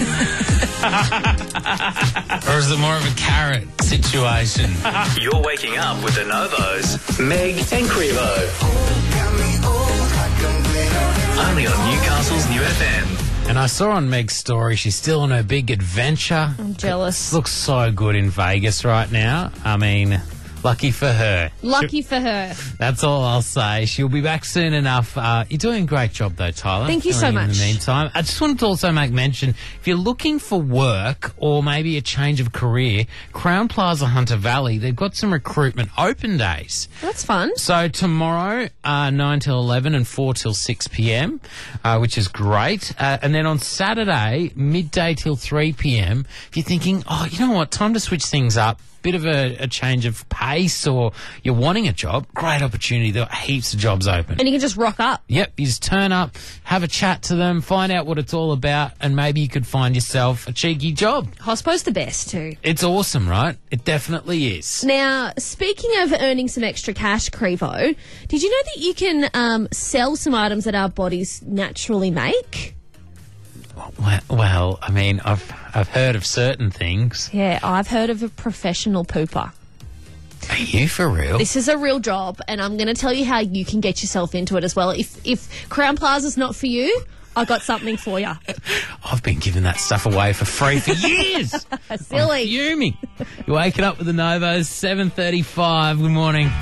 Or is it more of a carrot situation? You're waking up with the Novos, Meg and Crevo. Only on Newcastle's New FM. And I saw on Meg's story, she's still on her big adventure. I'm jealous. Looks so good in Vegas right now. I mean, lucky for her. Lucky for her. That's all I'll say. She'll be back soon enough. You're doing a great job, though, Tyler. Thank you so Filling in much. In the meantime, I just wanted to also make mention, if you're looking for work or maybe a change of career, Crown Plaza Hunter Valley, they've got some recruitment open days. That's fun. So tomorrow, 9 till 11 and 4 till 6 p.m., which is great. And then on Saturday, midday till 3 p.m., if you're thinking, oh, you know what, time to switch things up, bit of a change of pace, or you're wanting a job, great opportunity. There are heaps of jobs open. And you can just rock up. Yep, you just turn up, have a chat to them, find out what it's all about, and maybe you could find yourself a cheeky job. Hospo's the best too. It's awesome, right? It definitely is. Now, speaking of earning some extra cash, Crevo, did you know that you can sell some items that our bodies naturally make? Well, I mean, I've heard of certain things. Yeah, I've heard of a professional pooper. Are you for real? This is a real job, and I'm going to tell you how you can get yourself into it as well. If Crown Plaza's not for you, I got something for you. I've been giving that stuff away for free for years. Silly. I'm fuming. You're waking up with the Novos, 7:35. Good morning.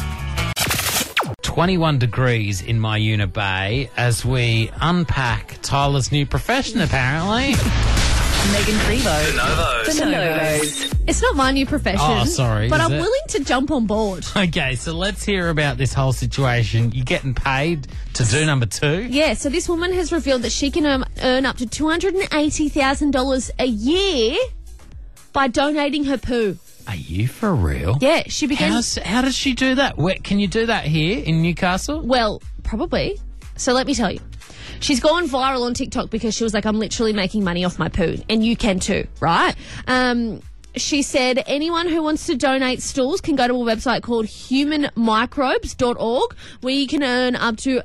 21 degrees in Myuna Bay as we unpack Tyler's new profession, apparently. Megan Crevo. The Novos. The Novos. It's not my new profession. Oh, sorry, But is I'm it? willing to jump on board. Okay, so let's hear about this whole situation. You're getting paid to do number 2? Yeah, so this woman has revealed that she can earn up to $280,000 a year by donating her poo. Are you for real? Yeah, she began... How does she do that? Can you do that here in Newcastle? Well, probably. So let me tell you. She's gone viral on TikTok because she was like, I'm literally making money off my poo. And you can too, right? She said anyone who wants to donate stools can go to a website called humanmicrobes.org, where you can earn up to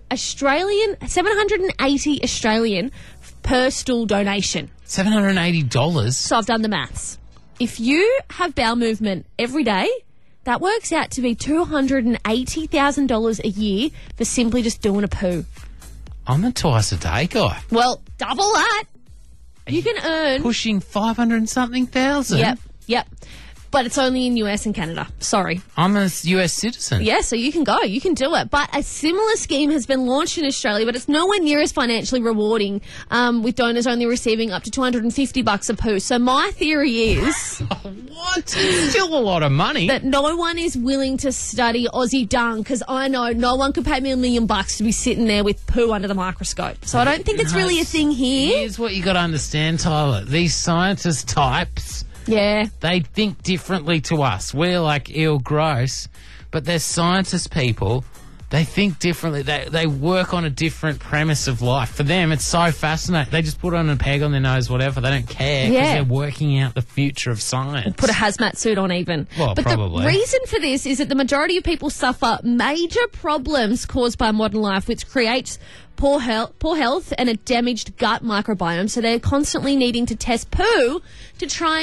780 Australian per stool donation. $780? So I've done the maths. If you have bowel movement every day, that works out to be $280,000 a year for simply just doing a poo. I'm a twice-a-day guy. Well, double that. You can earn... Pushing 500 and something thousand? Yep. But it's only in US and Canada. Sorry. I'm a US citizen. Yeah, so you can go. You can do it. But a similar scheme has been launched in Australia, but it's nowhere near as financially rewarding, with donors only receiving up to $250 a poo. So my theory is... What? It's still a lot of money. That no one is willing to study Aussie dung, because I know no one could pay me $1 million to be sitting there with poo under the microscope. So I don't think it's really a thing here. Here's what you got to understand, Tyler. These scientist types... Yeah. They think differently to us. We're like, ew, gross. But they're scientist people. They think differently. They work on a different premise of life. For them, it's so fascinating. They just put on a peg on their nose, whatever. They don't care because they're working out the future of science. Put a hazmat suit on even. Well, but probably. The reason for this is that the majority of people suffer major problems caused by modern life, which creates poor health and a damaged gut microbiome. So they're constantly needing to test poo to try and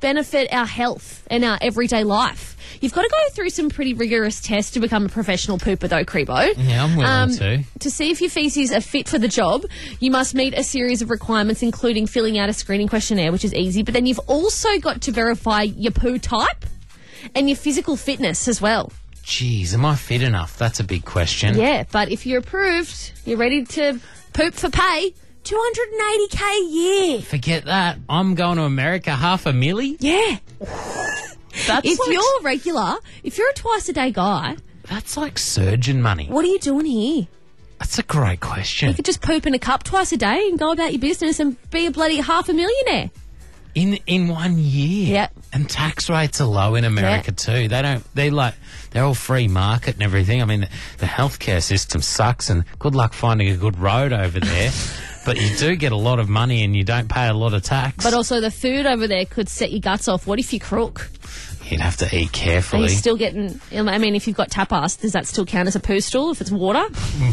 benefit our health and our everyday life. You've got to go through some pretty rigorous tests to become a professional pooper, though, Crebo. Yeah, I'm willing to. To see if your feces are fit for the job, you must meet a series of requirements, including filling out a screening questionnaire, which is easy. But then you've also got to verify your poo type and your physical fitness as well. Jeez, am I fit enough? That's a big question. Yeah, but if you're approved, you're ready to poop for pay, $280K a year. Forget that. I'm going to America, $500,000. Yeah. That's If you're regular, if you're a twice-a-day guy, that's like surgeon money. what are you doing here? That's a great question. You could just poop in a cup twice a day and go about your business and be a bloody $500,000. In 1 year. Yep. And tax rates are low in America too. They're all free market and everything. I mean, the healthcare system sucks, and good luck finding a good road over there. But you do get a lot of money and you don't pay a lot of tax. But also the food over there could set your guts off. What if you crook? You'd have to eat Are carefully. you still getting... I mean, if you've got tapas, does that still count as a poo stool if it's water?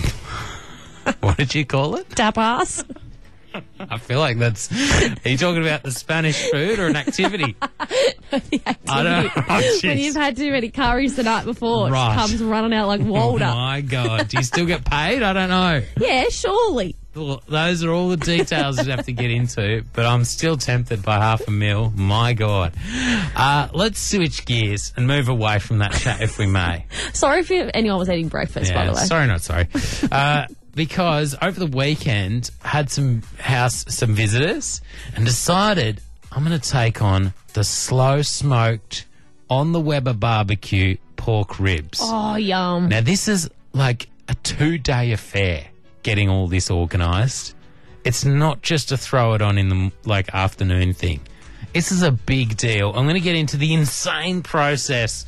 What did you call it? Tapas? I feel like that's... Are you talking about the Spanish food or an activity? The activity. I don't know. Oh, When jeez. you've had too many curries the night before, Right. it comes running out like Oh, water. my God. Do you still get paid? I don't know. Yeah, surely. Well, those are all the details you'd have to get into, but I'm still tempted by $500,000. My God. Let's switch gears and move away from that chat if we may. Sorry if anyone was eating breakfast, by the way. Sorry, not sorry. Because over the weekend, had some visitors and decided I'm going to take on the slow smoked on the Weber barbecue pork ribs. Oh, yum. Now, this is like a 2-day affair, getting all this organised. It's not just to throw it on in the afternoon thing. This is a big deal. I'm going to get into the insane process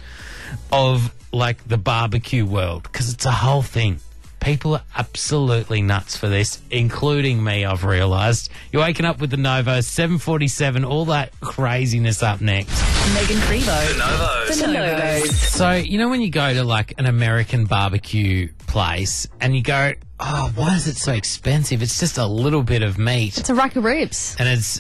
of the barbecue world, because it's a whole thing. People are absolutely nuts for this, including me, I've realised. You're waking up with the Novos, 7:47, all that craziness up next. Megan Crevo. The Novos. The Novos. So, you know when you go to an American barbecue place and you go, oh, why is it so expensive? It's just a little bit of meat. It's a rack of ribs. And it's,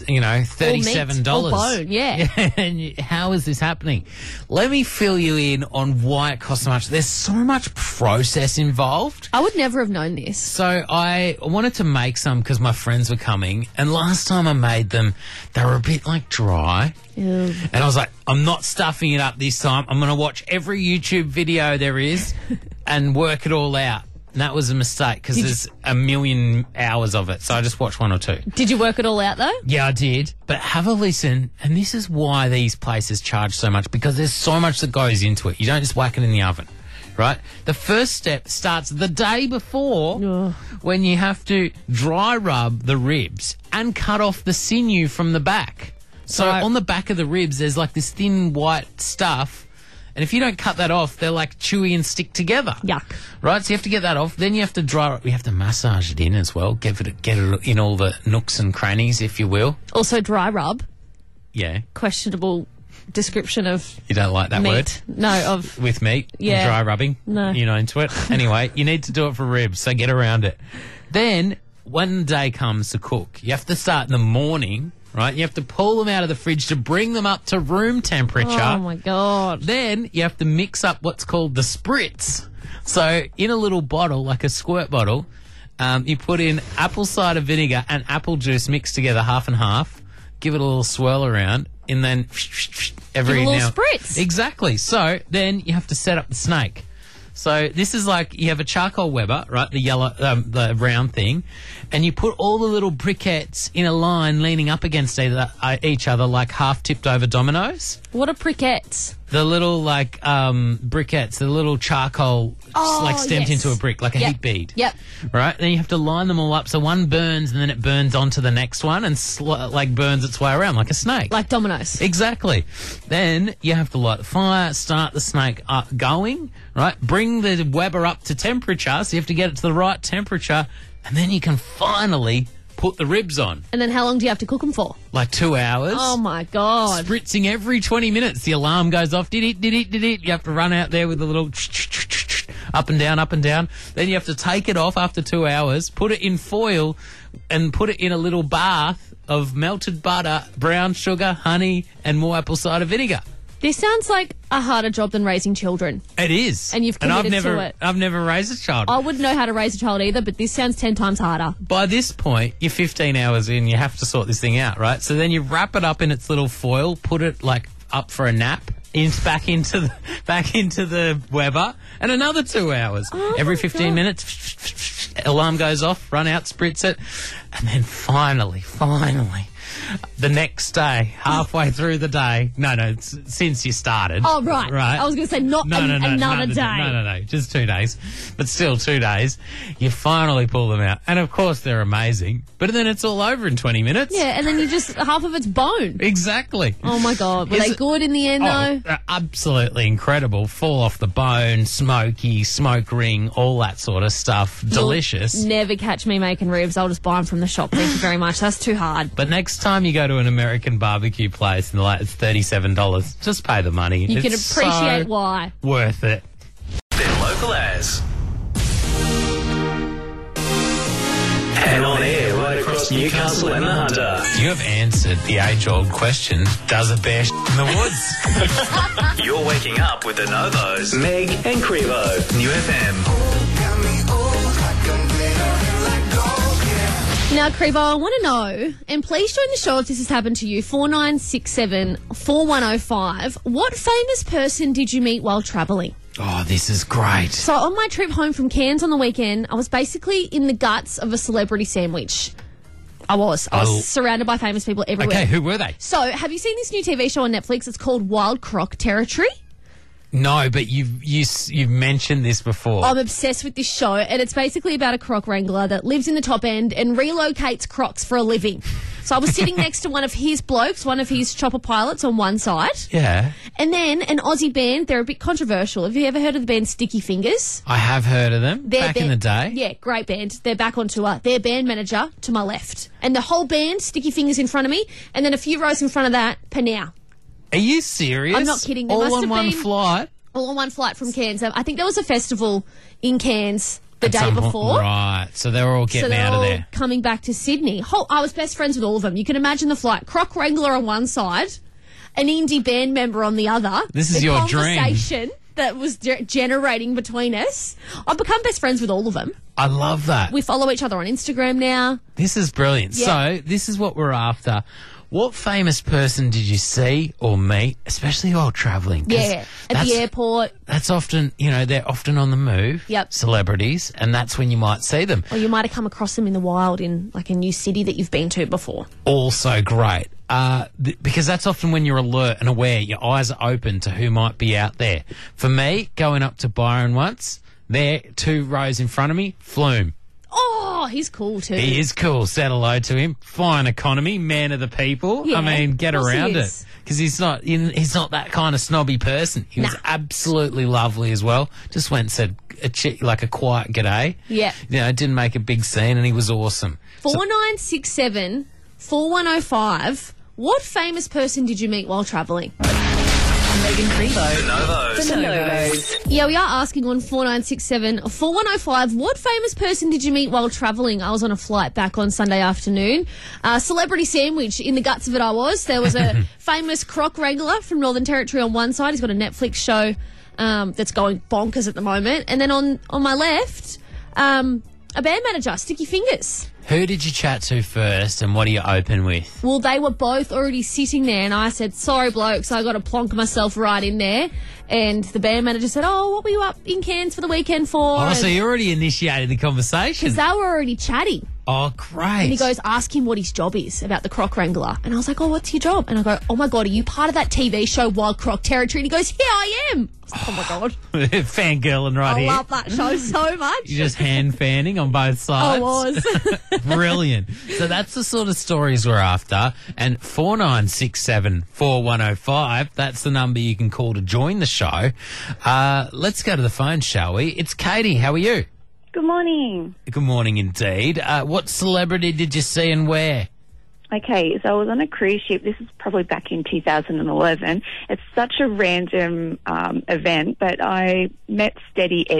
$37. All bone, yeah. And how is this happening? Let me fill you in on why it costs so much. There's so much process involved. I would never have known this. So I wanted to make some because my friends were coming, and last time I made them, they were a bit dry. Ew. And I was like, I'm not stuffing it up this time. I'm going to watch every YouTube video there is and work it all out. And that was a mistake because there's a million hours of it. So I just watched 1 or 2. Did you work it all out, though? Yeah, I did. But have a listen. And this is why these places charge so much, because there's so much that goes into it. You don't just whack it in the oven, right? The first step starts the day before when you have to dry rub the ribs and cut off the sinew from the back. So on the back of the ribs, there's this thin white stuff. And if you don't cut that off, they're chewy and stick together. Yuck. Right? So you have to get that off. Then you have to dry it. We have to massage it in as well. Get it in all the nooks and crannies, if you will. Also, dry rub. Yeah. Questionable description of You don't like that meat. word? No, of... With meat? Yeah. Dry rubbing? No. You're not into it? Anyway, you need to do it for ribs, so get around it. Then, when the day comes to cook, you have to start in the morning, right? You have to pull them out of the fridge to bring them up to room temperature. Oh, my God. Then you have to mix up what's called the spritz. So in a little bottle, like a squirt bottle, you put in apple cider vinegar and apple juice mixed together half and half, give it a little swirl around, and then every Give a little now... spritz. Exactly. So then you have to set up the snake. So this is you have a charcoal Weber, right, the yellow, the round thing, and you put all the little briquettes in a line leaning up against each other like half-tipped over dominoes. What are briquettes? The little, briquettes, the little charcoal, stamped yes. into a brick, like a heat bead. Yep. Right? Then you have to line them all up so one burns and then it burns onto the next one and, burns its way around like a snake. Like dominoes. Exactly. Then you have to light the fire, start the snake going, right? Bring the Weber up to temperature, so you have to get it to the right temperature, and then you can finally put the ribs on. And then how long do you have to cook them for? 2 hours. Oh, my God. Spritzing every 20 minutes. The alarm goes off. Did it. You have to run out there with a little up and down, up and down. Then you have to take it off after 2 hours, put it in foil, and put it in a little bath of melted butter, brown sugar, honey, and more apple cider vinegar. This sounds like a harder job than raising children. It is. And you've committed to it. I've never raised a child. I wouldn't know how to raise a child either, but this sounds 10 times harder. By this point, you're 15 hours in, you have to sort this thing out, right? So then you wrap it up in its little foil, put it like up for a nap, back into the Weber, and another 2 hours. Every 15 minutes, alarm goes off, run out, spritz it, and then finally, the next day, halfway through the day, since you started. Oh, right. I was going to say another day. No, just 2 days. But still 2 days, you finally pull them out. And of course they're amazing, but then it's all over in 20 minutes. Yeah, and then you just, half of it's bone. Exactly. Oh my God. Were they good in the end though? Absolutely incredible. Fall off the bone, smoky, smoke ring, all that sort of stuff. Delicious. You'll never catch me making ribs. I'll just buy them from the shop. Thank you very much. That's too hard. But next time you go to an American barbecue place and it's $37, just pay the money. You can appreciate why. Worth it. They're local as. And on air right across Newcastle and the Hunter. You have answered the age-old question, does a bear in the woods? You're waking up with the Novos, Meg and Crevo. New FM. Now, Crevo, I want to know, and please join the show if this has happened to you, 4967 4105. What famous person did you meet while travelling? Oh, this is great. So on my trip home from Cairns on the weekend, I was basically in the guts of a celebrity sandwich. I was surrounded by famous people everywhere. Okay, who were they? So, have you seen this new TV show on Netflix? It's called Wild Croc Territory. No, but you've mentioned this before. I'm obsessed with this show, and it's basically about a croc wrangler that lives in the top end and relocates crocs for a living. So I was sitting next to one of his blokes, one of his chopper pilots on one side. Yeah. And then an Aussie band, they're a bit controversial. Have you ever heard of the band Sticky Fingers? I have heard of them back in the day. Yeah, great band. They're back on tour. Their band manager to my left. And the whole band, Sticky Fingers in front of me, and then a few rows in front of that, Panau. Are you serious? I'm not kidding. There all must on have one been, flight? All on one flight from Cairns. I think there was a festival in Cairns the day before. Right, so they were all getting out of there. Coming back to Sydney. I was best friends with all of them. You can imagine the flight. Croc Wrangler on one side, an indie band member on the other. This is your dream. The conversation that was generating between us. I've become best friends with all of them. I love that. We follow each other on Instagram now. This is brilliant. Yeah. So, this is what we're after. What famous person did you see or meet, especially while travelling? Yeah, at the airport. That's often, they're often on the move. Yep. Celebrities, and that's when you might see them. Or you might have come across them in the wild in like a new city that you've been to before. Also great. Because that's often when you're alert and aware, your eyes are open to who might be out there. For me, going up to Byron once, there, 2 rows in front of me, Flume. Oh, he's cool too. He is cool. Said hello to him. Fine economy, man of the people. Yeah, I mean, get around it. Because he's not that kind of snobby person. He was absolutely lovely as well. Just went and said a quiet g'day. Yeah. Didn't make a big scene, and he was awesome. 4967 4105. What famous person did you meet while travelling? Megan Crevo. The Novos. Yeah, we are asking on 4967 4105. What famous person did you meet while travelling? I was on a flight back on Sunday afternoon. Celebrity sandwich in the guts of it. I was. There was a famous croc wrangler from Northern Territory on one side. He's got a Netflix show that's going bonkers at the moment. And then on my left, a band manager, Sticky Fingers. Who did you chat to first, and what are you open with? Well, they were both already sitting there, and I said, sorry, blokes, I got to plonk myself right in there. And the band manager said, oh, what were you up in Cairns for the weekend for? Oh, so you already initiated the conversation. Because they were already chatting. Oh, great. And he goes, ask him what his job is about the croc wrangler. And I was like, oh, what's your job? And I go, oh, my God, are you part of that TV show Wild Croc Territory? And he goes, yeah, I am. I was like, oh, my God. Fangirling right here. I love that show so much. You're just hand fanning on both sides. I was. Brilliant. So that's the sort of stories we're after. And 4967 4105, that's the number you can call to join the show. Let's go to the phone, shall we? It's Katie. How are you? Good morning. Good morning indeed. What celebrity did you see and where? Okay, so I was on a cruise ship. This is probably back in 2011. It's such a random event, but I met Steady Eddie,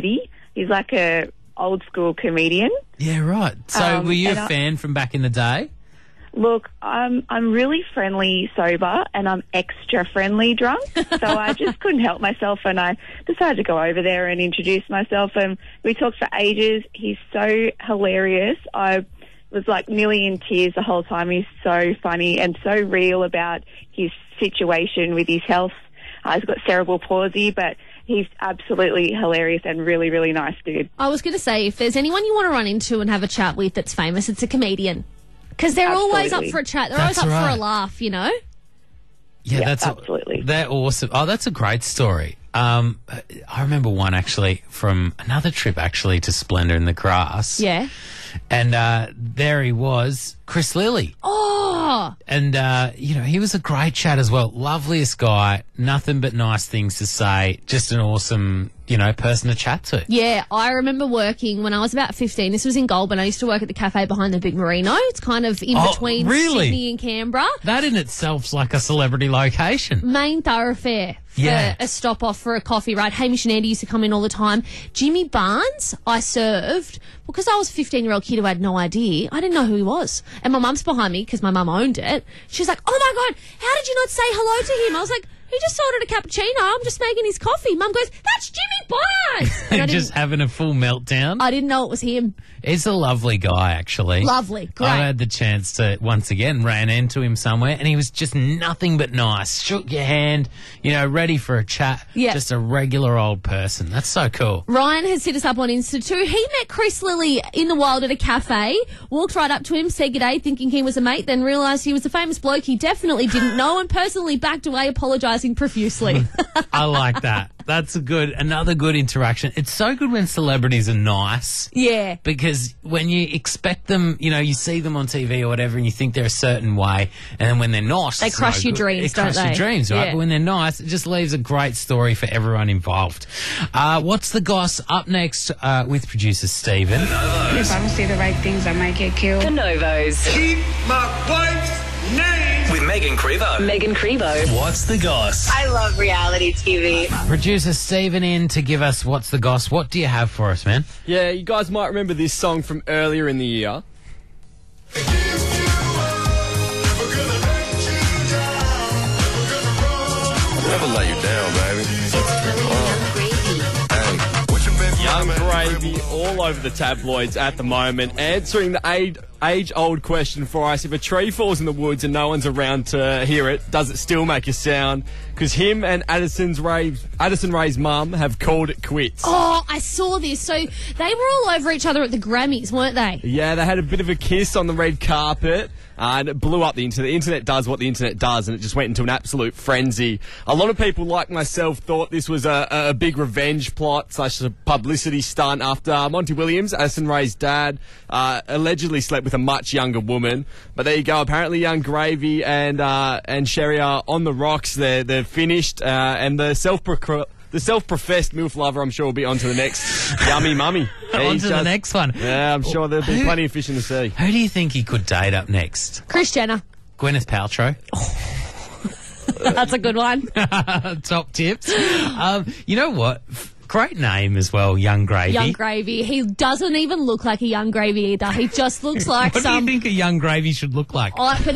He's like a old school comedian. Yeah, right. So were you a fan from back in the day? Look, I'm really friendly sober and I'm extra friendly drunk. So I just couldn't help myself and I decided to go over there and introduce myself, and we talked for ages. He's so hilarious. I was like nearly in tears the whole time. He's so funny and so real about his situation with his health. He's got cerebral palsy, but he's absolutely hilarious and really, really nice dude. I was going to say, if there's anyone you want to run into and have a chat with that's famous, it's a comedian. Because they're always up for a chat. They're always up for a laugh, you know? Yeah, that's absolutely. They're awesome. Oh, that's a great story. I remember one actually from another trip actually to Splendour in the Grass. Yeah. And there he was, Chris Lilly. Oh! And, he was a great chat as well. Loveliest guy, nothing but nice things to say. Just an awesome, person to chat to. Yeah, I remember working when I was about 15. This was in Goulburn. I used to work at the cafe behind the Big Merino. It's kind of in between Sydney and Canberra. That in itself's like a celebrity location. Main thoroughfare for a stop-off for a coffee, right? Hamish and Andy used to come in all the time. Jimmy Barnes, I served, because I was a 15-year-old kid who had no idea. I didn't know who he was. And my mum's behind me because my mum owned it. She was like, oh, my God, how did you not say hello to him? I was like, he just ordered a cappuccino. I'm just making his coffee. Mum goes, that's Jimmy Barnes. Just having a full meltdown. I didn't know it was him. He's a lovely guy, actually. Lovely. Great. I had the chance to, once again, ran into him somewhere, and he was just nothing but nice. Shook your hand, ready for a chat. Yeah. Just a regular old person. That's so cool. Ryan has hit us up on Insta too. He met Chris Lilly in the wild at a cafe, walked right up to him, said g'day, thinking he was a mate, then realised he was a famous bloke he definitely didn't know, and personally backed away, apologising profusely. I like that. That's another good interaction. It's so good when celebrities are nice. Yeah. Because when you expect them, you see them on TV or whatever and you think they're a certain way, and then when they're not, they crush your dreams, don't they? They crush your dreams, right? Yeah. But when they're nice, it just leaves a great story for everyone involved. What's the goss? Up next with producer Stephen. If I don't say the right things, I might get killed. The Novos. Keep my wife's name. With Megan Crevo. Megan Crevo. What's the goss? I love reality TV. Producer Stephen in to give us What's the Goss. What do you have for us, man? Yeah, you guys might remember this song from earlier in the year. Never let you down, baby. Young Gravy all over the tabloids at the moment, answering the age-old question for us. If a tree falls in the woods and no one's around to hear it, does it still make a sound? Because him and Addison Rae's mum have called it quits. Oh, I saw this. So they were all over each other at the Grammys, weren't they? Yeah, they had a bit of a kiss on the red carpet. And it blew up the internet. The internet does what the internet does, and it just went into an absolute frenzy. A lot of people, like myself, thought this was a big revenge plot / a publicity stunt after Monty Williams, Addison Rae's dad, allegedly slept with a much younger woman. But there you go. Apparently, Young Gravy and Sherry are on the rocks. They're finished, and the self-professed MILF lover, I'm sure, will be on to the next yummy mummy. On to the next one. Yeah, I'm sure there'll be plenty of fish in the sea. Who do you think he could date up next? Kris Jenner. Gwyneth Paltrow. That's a good one. Top tips. You know what? Great name as well, Young Gravy. Young Gravy. He doesn't even look like a Young Gravy either. He just looks like what do you think a Young Gravy should look like?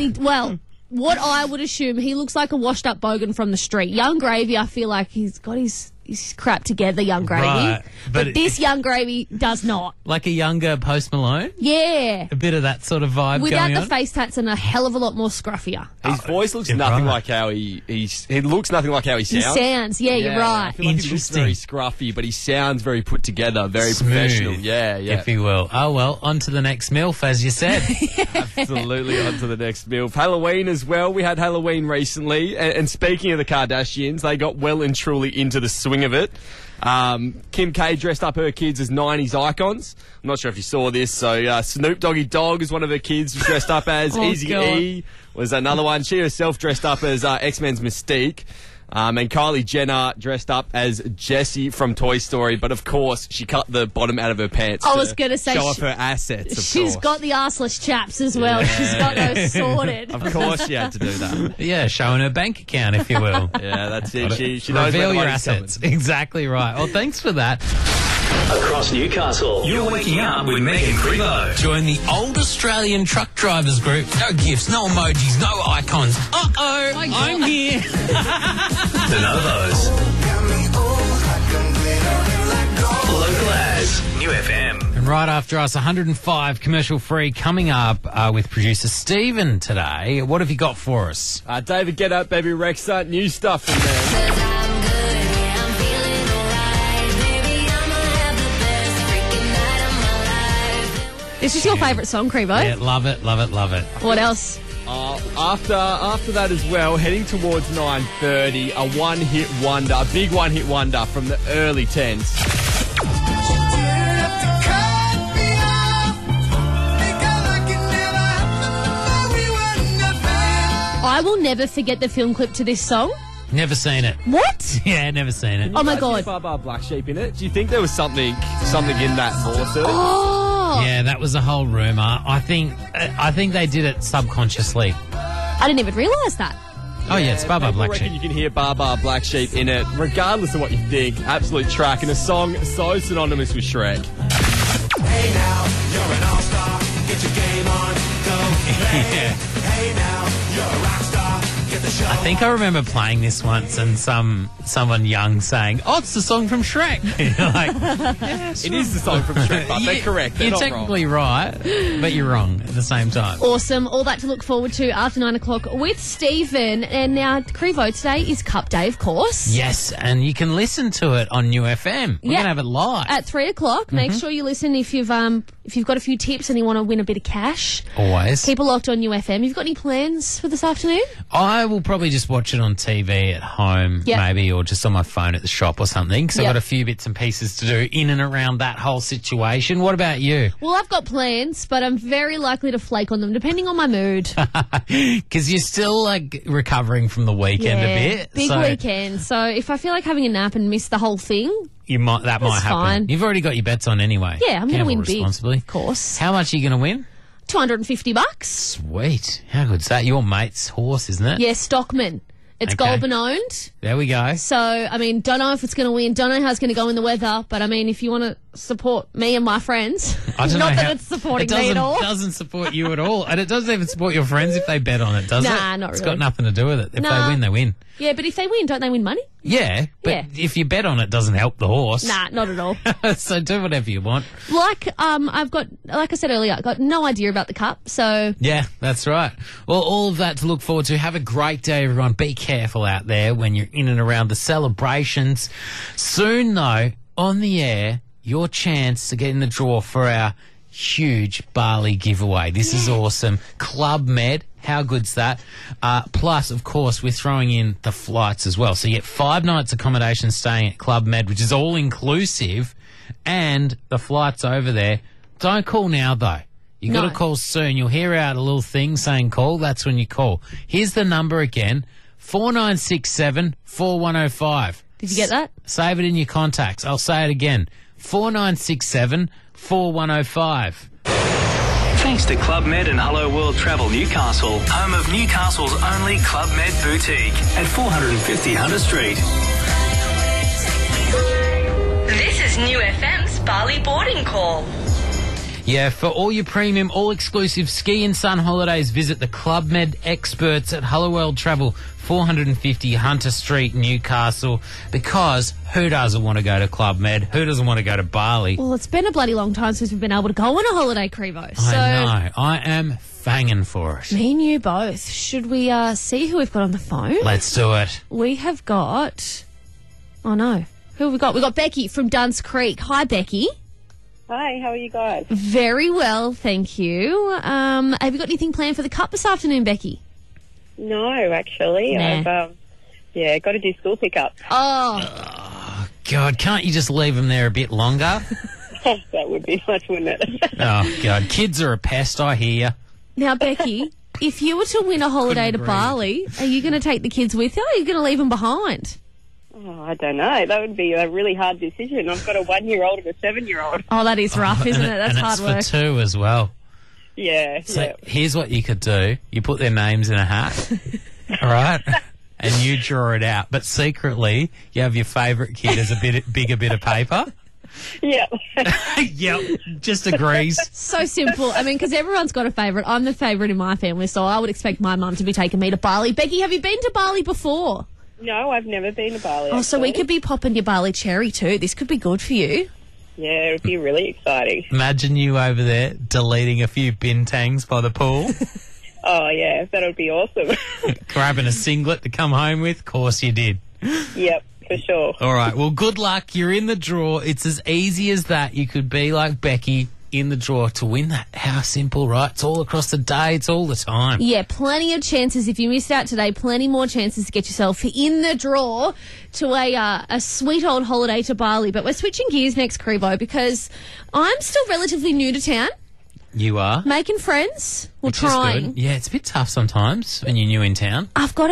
What I would assume, he looks like a washed-up bogan from the street. Young Gravy, I feel like he's got his crap together, Young Gravy. Right, but this Young Gravy does not. Like a younger Post Malone? Yeah. A bit of that sort of vibe without going the on? face tats and a hell of a lot more scruffier. His voice looks nothing like how he looks nothing like how he sounds. He sounds, you're right. I feel like he looks very scruffy, but he sounds very put together, very smooth, professional. Yeah. If you will. Oh, well, on to the next MILF, as you said. Absolutely, on to the next MILF. Halloween as well. We had Halloween recently. And speaking of the Kardashians, they got well and truly into the swing of it. Kim K dressed up her kids as 90s icons. I'm not sure if you saw this. So Snoop Doggy Dogg is one of her kids dressed up as. Eazy-E was another one. She herself dressed up as X-Men's Mystique. And Kylie Jenner dressed up as Jessie from Toy Story, but of course she cut the bottom out of her pants. I was going to say show off her assets. She's got the arseless chaps as well. Yeah. She's got those sorted. Of course, she had to do that. Yeah, showing her bank account, if you will. Yeah, that's it. She knows reveal where the your money's assets. coming. Exactly right. Well, thanks for that. Across Newcastle, you're waking up with Meg and Crevo. Join the old Australian truck drivers group. No gifts, no emojis, no icons. Uh-oh, I'm here. The Novos. Local as New FM. And right after us, 105 commercial free coming up with producer Stephen today. What have you got for us? David Get Up, Baby Rexha, new stuff from there. This is your favourite song, Crevo? Yeah, love it, love it, love it. What else? After that as well, heading towards 9:30, a one-hit wonder, a big one-hit wonder from the early 10s. I will never forget the film clip to this song. Never seen it. What? Yeah, never seen it. Oh my God. Baba Black Sheep in it. Do you think there was something in that voice? Oh. Yeah, that was a whole rumour. I think they did it subconsciously. I didn't even realise that. Oh yeah, it's Baba Black Sheep. You can hear Baba Black Sheep in it, regardless of what you think. Absolute track, and a song so synonymous with Shrek. Hey now, you're an all-star. Get your game on, go. Yeah. Hey now, you're a rock star. Get the show. I think I remember playing this once and someone young saying, "Oh, it's the song from Shrek." You're like, yes, it is the song from Shrek, but they're correct. They're you're not technically wrong. right, but you're wrong at the same time. Awesome. All that to look forward to after 9 o'clock with Stephen. And now, Crevo, today is Cup Day, of course. Yes, and you can listen to it on New FM. We're going to have it live. At 3 o'clock. Make sure you listen if you've got a few tips and you want to win a bit of cash. Always. Keep it locked on New FM. You've got any plans for this afternoon? I will probably just watch it on TV at home, maybe, or just on my phone at the shop or something, because I've got a few bits and pieces to do in and around that whole situation. What about you? Well, I've got plans, but I'm very likely to flake on them, depending on my mood. Because you're still, like, recovering from the weekend a bit. Big weekend. So if I feel like having a nap and miss the whole thing... That might happen. Fine. You've already got your bets on anyway. Yeah, I'm going to win big, responsibly. of course. How much are you going to win? $250. Sweet. How good's that? Your mate's horse, isn't it? Yeah, Stockman. It's Goulburn owned. There we go. So, I mean, don't know if it's going to win. Don't know how it's going to go in the weather. But, I mean, if you want to support me and my friends, I don't not know that it's supporting me at all. It doesn't support you at all. And it doesn't even support your friends if they bet on it, does it? Nah, not really. It's got nothing to do with it. If they win, they win. Yeah, but if they win, don't they win money? Yeah, but if you bet on it, doesn't help the horse. Nah, not at all. So do whatever you want. Like I said earlier, I've got no idea about the cup, so... Yeah, that's right. Well, all of that to look forward to. Have a great day, everyone. Be careful out there when you're in and around the celebrations. Soon, though, on the air, your chance to get in the draw for our huge Bali giveaway. This is awesome. Club Med. How good's that? Plus, of course, we're throwing in the flights as well. So you get 5 nights accommodation staying at Club Med, which is all inclusive, and the flights over there. Don't call now, though. You got to call soon. You'll hear out a little thing saying call. That's when you call. Here's the number again, 4967 4105. Did you get that? Save it in your contacts. I'll say it again, 4967 4105. Thanks to Club Med and Hello World Travel Newcastle, home of Newcastle's only Club Med boutique at 450 Hunter Street. This is New FM's Bali boarding call. Yeah, for all your premium, all-exclusive ski and sun holidays, visit the Club Med experts at Hello World Travel, 450 Hunter Street, Newcastle, because who doesn't want to go to Club Med? Who doesn't want to go to Bali? Well, it's been a bloody long time since we've been able to go on a holiday, Crevo. So I know. I am fanging for it. Me and you both. Should we see who we've got on the phone? Let's do it. We have got... Oh, no. Who have we got? We've got Becky from Duns Creek. Hi, Becky. Hi, how are you guys? Very well, thank you. Have you got anything planned for the Cup this afternoon, Becky? No, actually. Nah. I've got to do school pickup. Oh, God, can't you just leave them there a bit longer? That would be much, wouldn't it? Oh, God, kids are a pest, I hear. Now, Becky, if you were to win a holiday to Bali, are you going to take the kids with you or are you going to leave them behind? Oh, I don't know. That would be a really hard decision. I've got a 1-year-old and a 7-year-old. Oh, that is rough, isn't it? That's hard work. And it's for 2 as well. Yeah. So here's what you could do. You put their names in a hat, all right? And you draw it out. But secretly, you have your favourite kid as a bigger bit of paper. Yeah. Yep, just agrees. So simple. I mean, because everyone's got a favourite. I'm the favourite in my family, so I would expect my mum to be taking me to Bali. Becky, have you been to Bali before? No, I've never been to Bali. Oh, so we actually. could be popping your Bali cherry too. This could be good for you. Yeah, it would be really exciting. Imagine you over there deleting a few bintangs by the pool, Oh, yeah, that would be awesome. grabbing a singlet to come home with. Of course you did. Yep, for sure. All right, well, good luck. You're in the draw. It's as easy as that. You could be like Becky in the draw to win that. How simple, right? It's all across the day. It's all the time. Yeah, plenty of chances. If you missed out today, plenty more chances to get yourself in the draw to a sweet old holiday to Bali. But we're switching gears next, Crevo, because I'm still relatively new to town. You are? Making friends. We're Which is trying. good. Yeah, it's a bit tough sometimes when you're new in town. I've got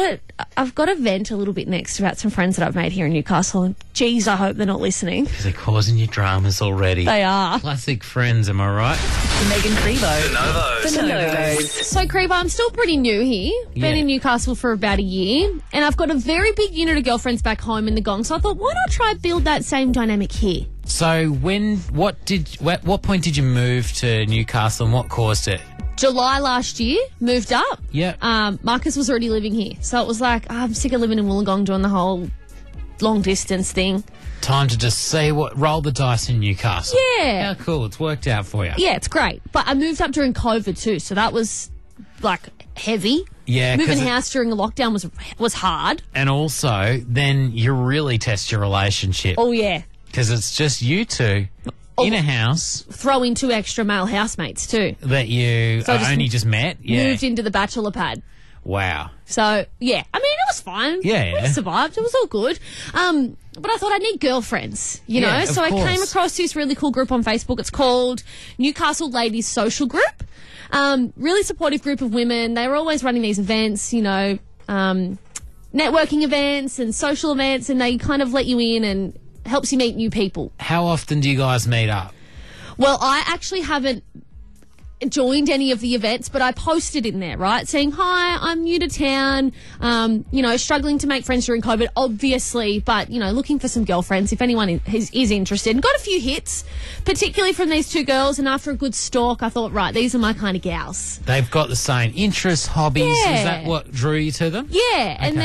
to vent a little bit next about some friends that I've made here in Newcastle. And geez, I hope they're not listening. Because they're causing you dramas already. They are. Classic friends, am I right? Megan Crevo. The Novos. So, Crevo, I'm still pretty new here. Been in Newcastle for about a year. And I've got a very big unit of girlfriends back home in the Gong. So I thought, why not try build that same dynamic here? So what point did you move to Newcastle and what caused it? July last year, moved up. Yeah. Marcus was already living here. So it was like, I'm sick of living in Wollongong doing the whole long distance thing. Time to just roll the dice in Newcastle. Yeah. How cool. It's worked out for you. Yeah, it's great. But I moved up during COVID too, so that was like heavy. Yeah. Moving house during the lockdown was hard. And also, then you really test your relationship. Oh, yeah. Because it's just you two in a house. Throw in 2 extra male housemates too. That you only just met. Yeah. Moved into the bachelor pad. Wow. So, yeah. I mean, it was fine. Yeah. We survived. It was all good. But I thought I need girlfriends, you know? Of So I course. came across this really cool group on Facebook. It's called Newcastle Ladies Social Group. Really supportive group of women. They were always running these events, you know, networking events and social events, and they kind of let you in and helps you meet new people. How often do you guys meet up? Well, I actually haven't joined any of the events, but I posted in there, right, saying, hi, I'm new to town, you know, struggling to make friends during COVID, obviously, but, you know, looking for some girlfriends if anyone is interested. And got a few hits, particularly from these 2 girls, and after a good stalk, I thought, right, these are my kind of gals. They've got the same interests, hobbies. Yeah. Is that what drew you to them? Yeah, and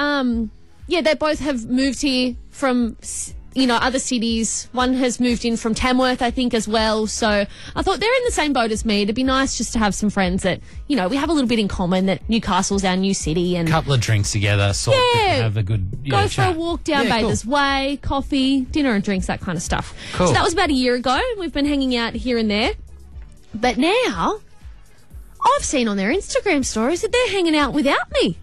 they both have moved here from, you know, other cities. One has moved in from Tamworth, I think, as well. So I thought they're in the same boat as me. It'd be nice just to have some friends that, you know, we have a little bit in common, that Newcastle's our new city. And Couple of drinks together, have a good go for chat. a walk down Bathurst Way, coffee, dinner and drinks, that kind of stuff. Cool. So that was about a year ago. We've been hanging out here and there. But now I've seen on their Instagram stories that they're hanging out without me.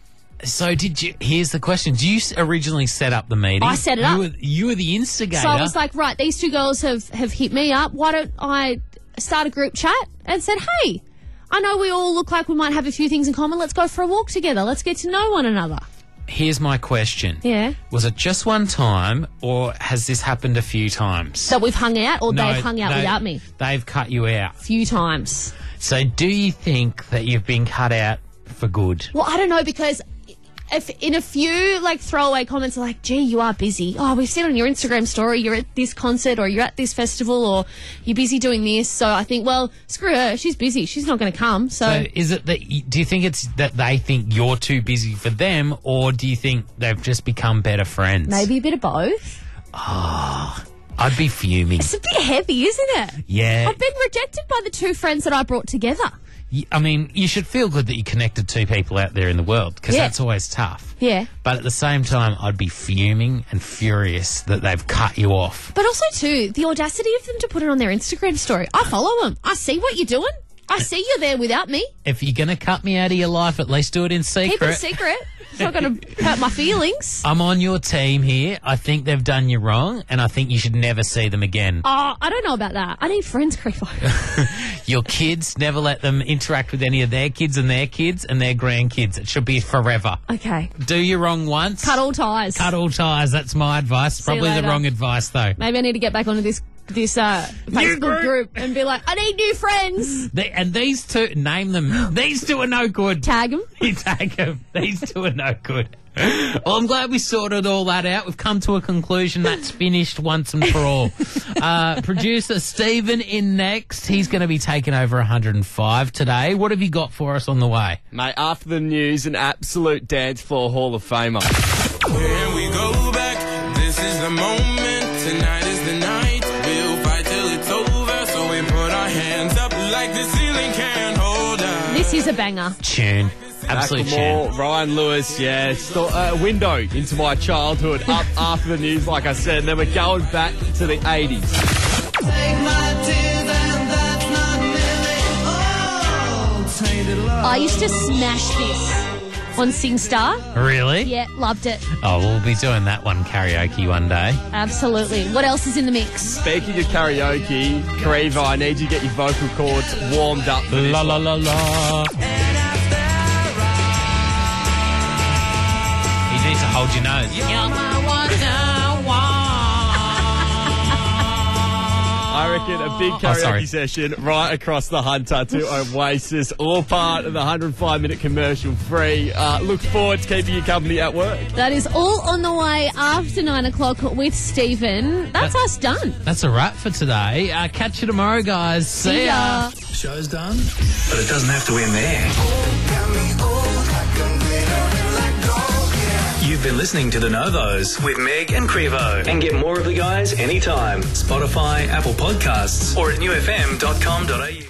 So here's the question. Did you originally set up the meeting? I set it up. You were the instigator. So I was like, right, these 2 girls have hit me up. Why don't I start a group chat and said, hey, I know we all look like we might have a few things in common. Let's go for a walk together. Let's get to know one another. Here's my question. Yeah. Was it just one time or has this happened a few times? So we've hung out or No, they've hung out without me? They've cut you out. Few times. So do you think that you've been cut out for good? Well, I don't know, because if in a few like throwaway comments like, gee, you are busy. Oh, we've seen on your Instagram story you're at this concert or you're at this festival or you're busy doing this. So I think, well, screw her. She's busy. She's not going to come. So is it that do you think it's that they think you're too busy for them, or do you think they've just become better friends? maybe a bit of both. Oh, I'd be fuming. It's a bit heavy, isn't it? Yeah. I've been rejected by the 2 friends that I brought together. I mean, you should feel good that you connected 2 people out there in the world, because that's always tough. Yeah. But at the same time, I'd be fuming and furious that they've cut you off. But also, too, the audacity of them to put it on their Instagram story. I follow them. I see what you're doing. I see you're there without me. If you're going to cut me out of your life, at least do it in secret. Keep it a secret. It's not going to hurt my feelings. I'm on your team here. I think they've done you wrong, and I think you should never see them again. Oh, I don't know about that. I need friends, Crevo. Your kids, never let them interact with any of their kids and their grandkids. It should be forever. Okay. Do you wrong once. Cut all ties. Cut all ties. That's my advice. See you Probably the later. wrong advice, though. Maybe I need to get back onto this Facebook group and be like, I need new friends. And these 2, name them. These 2 are no good. Tag them. You tag them. These 2 are no good. Well, I'm glad we sorted all that out. We've come to a conclusion. That's finished once and for all. Producer Stephen in next. He's going to be taking over 105 today. What have you got for us on the way? Mate, after the news, an absolute dance floor Hall of Famer. Here we go back. This is the moment. Tonight is the night. We'll fight till it's over. So we put our hands up like the ceiling can't hold us. This is a banger. Tune. Absolute Macklemore, tune. Ryan Lewis, yeah. Still a window into my childhood up after the news, like I said. And then we're going back to the 80s. I used to smash this on SingStar. Really? Yeah, loved it. Oh, we'll be doing that one karaoke one day. Absolutely. What else is in the mix? Speaking of karaoke, Kareeva, I need you to get your vocal cords warmed up for this La la one. la la. You need to hold your nose. You're my wonder. I reckon a big karaoke session right across the Hunter to Oasis, all part of the 105-minute commercial free. Look forward to keeping you company at work. That is all on the way after 9 o'clock with Stephen. That's us done. That's a wrap for today. Catch you tomorrow, guys. See ya. Show's done, but it doesn't have to end there. You've been listening to The Novos with Meg and Crevo. And get more of the guys anytime. Spotify, Apple Podcasts, or at newfm.com.au.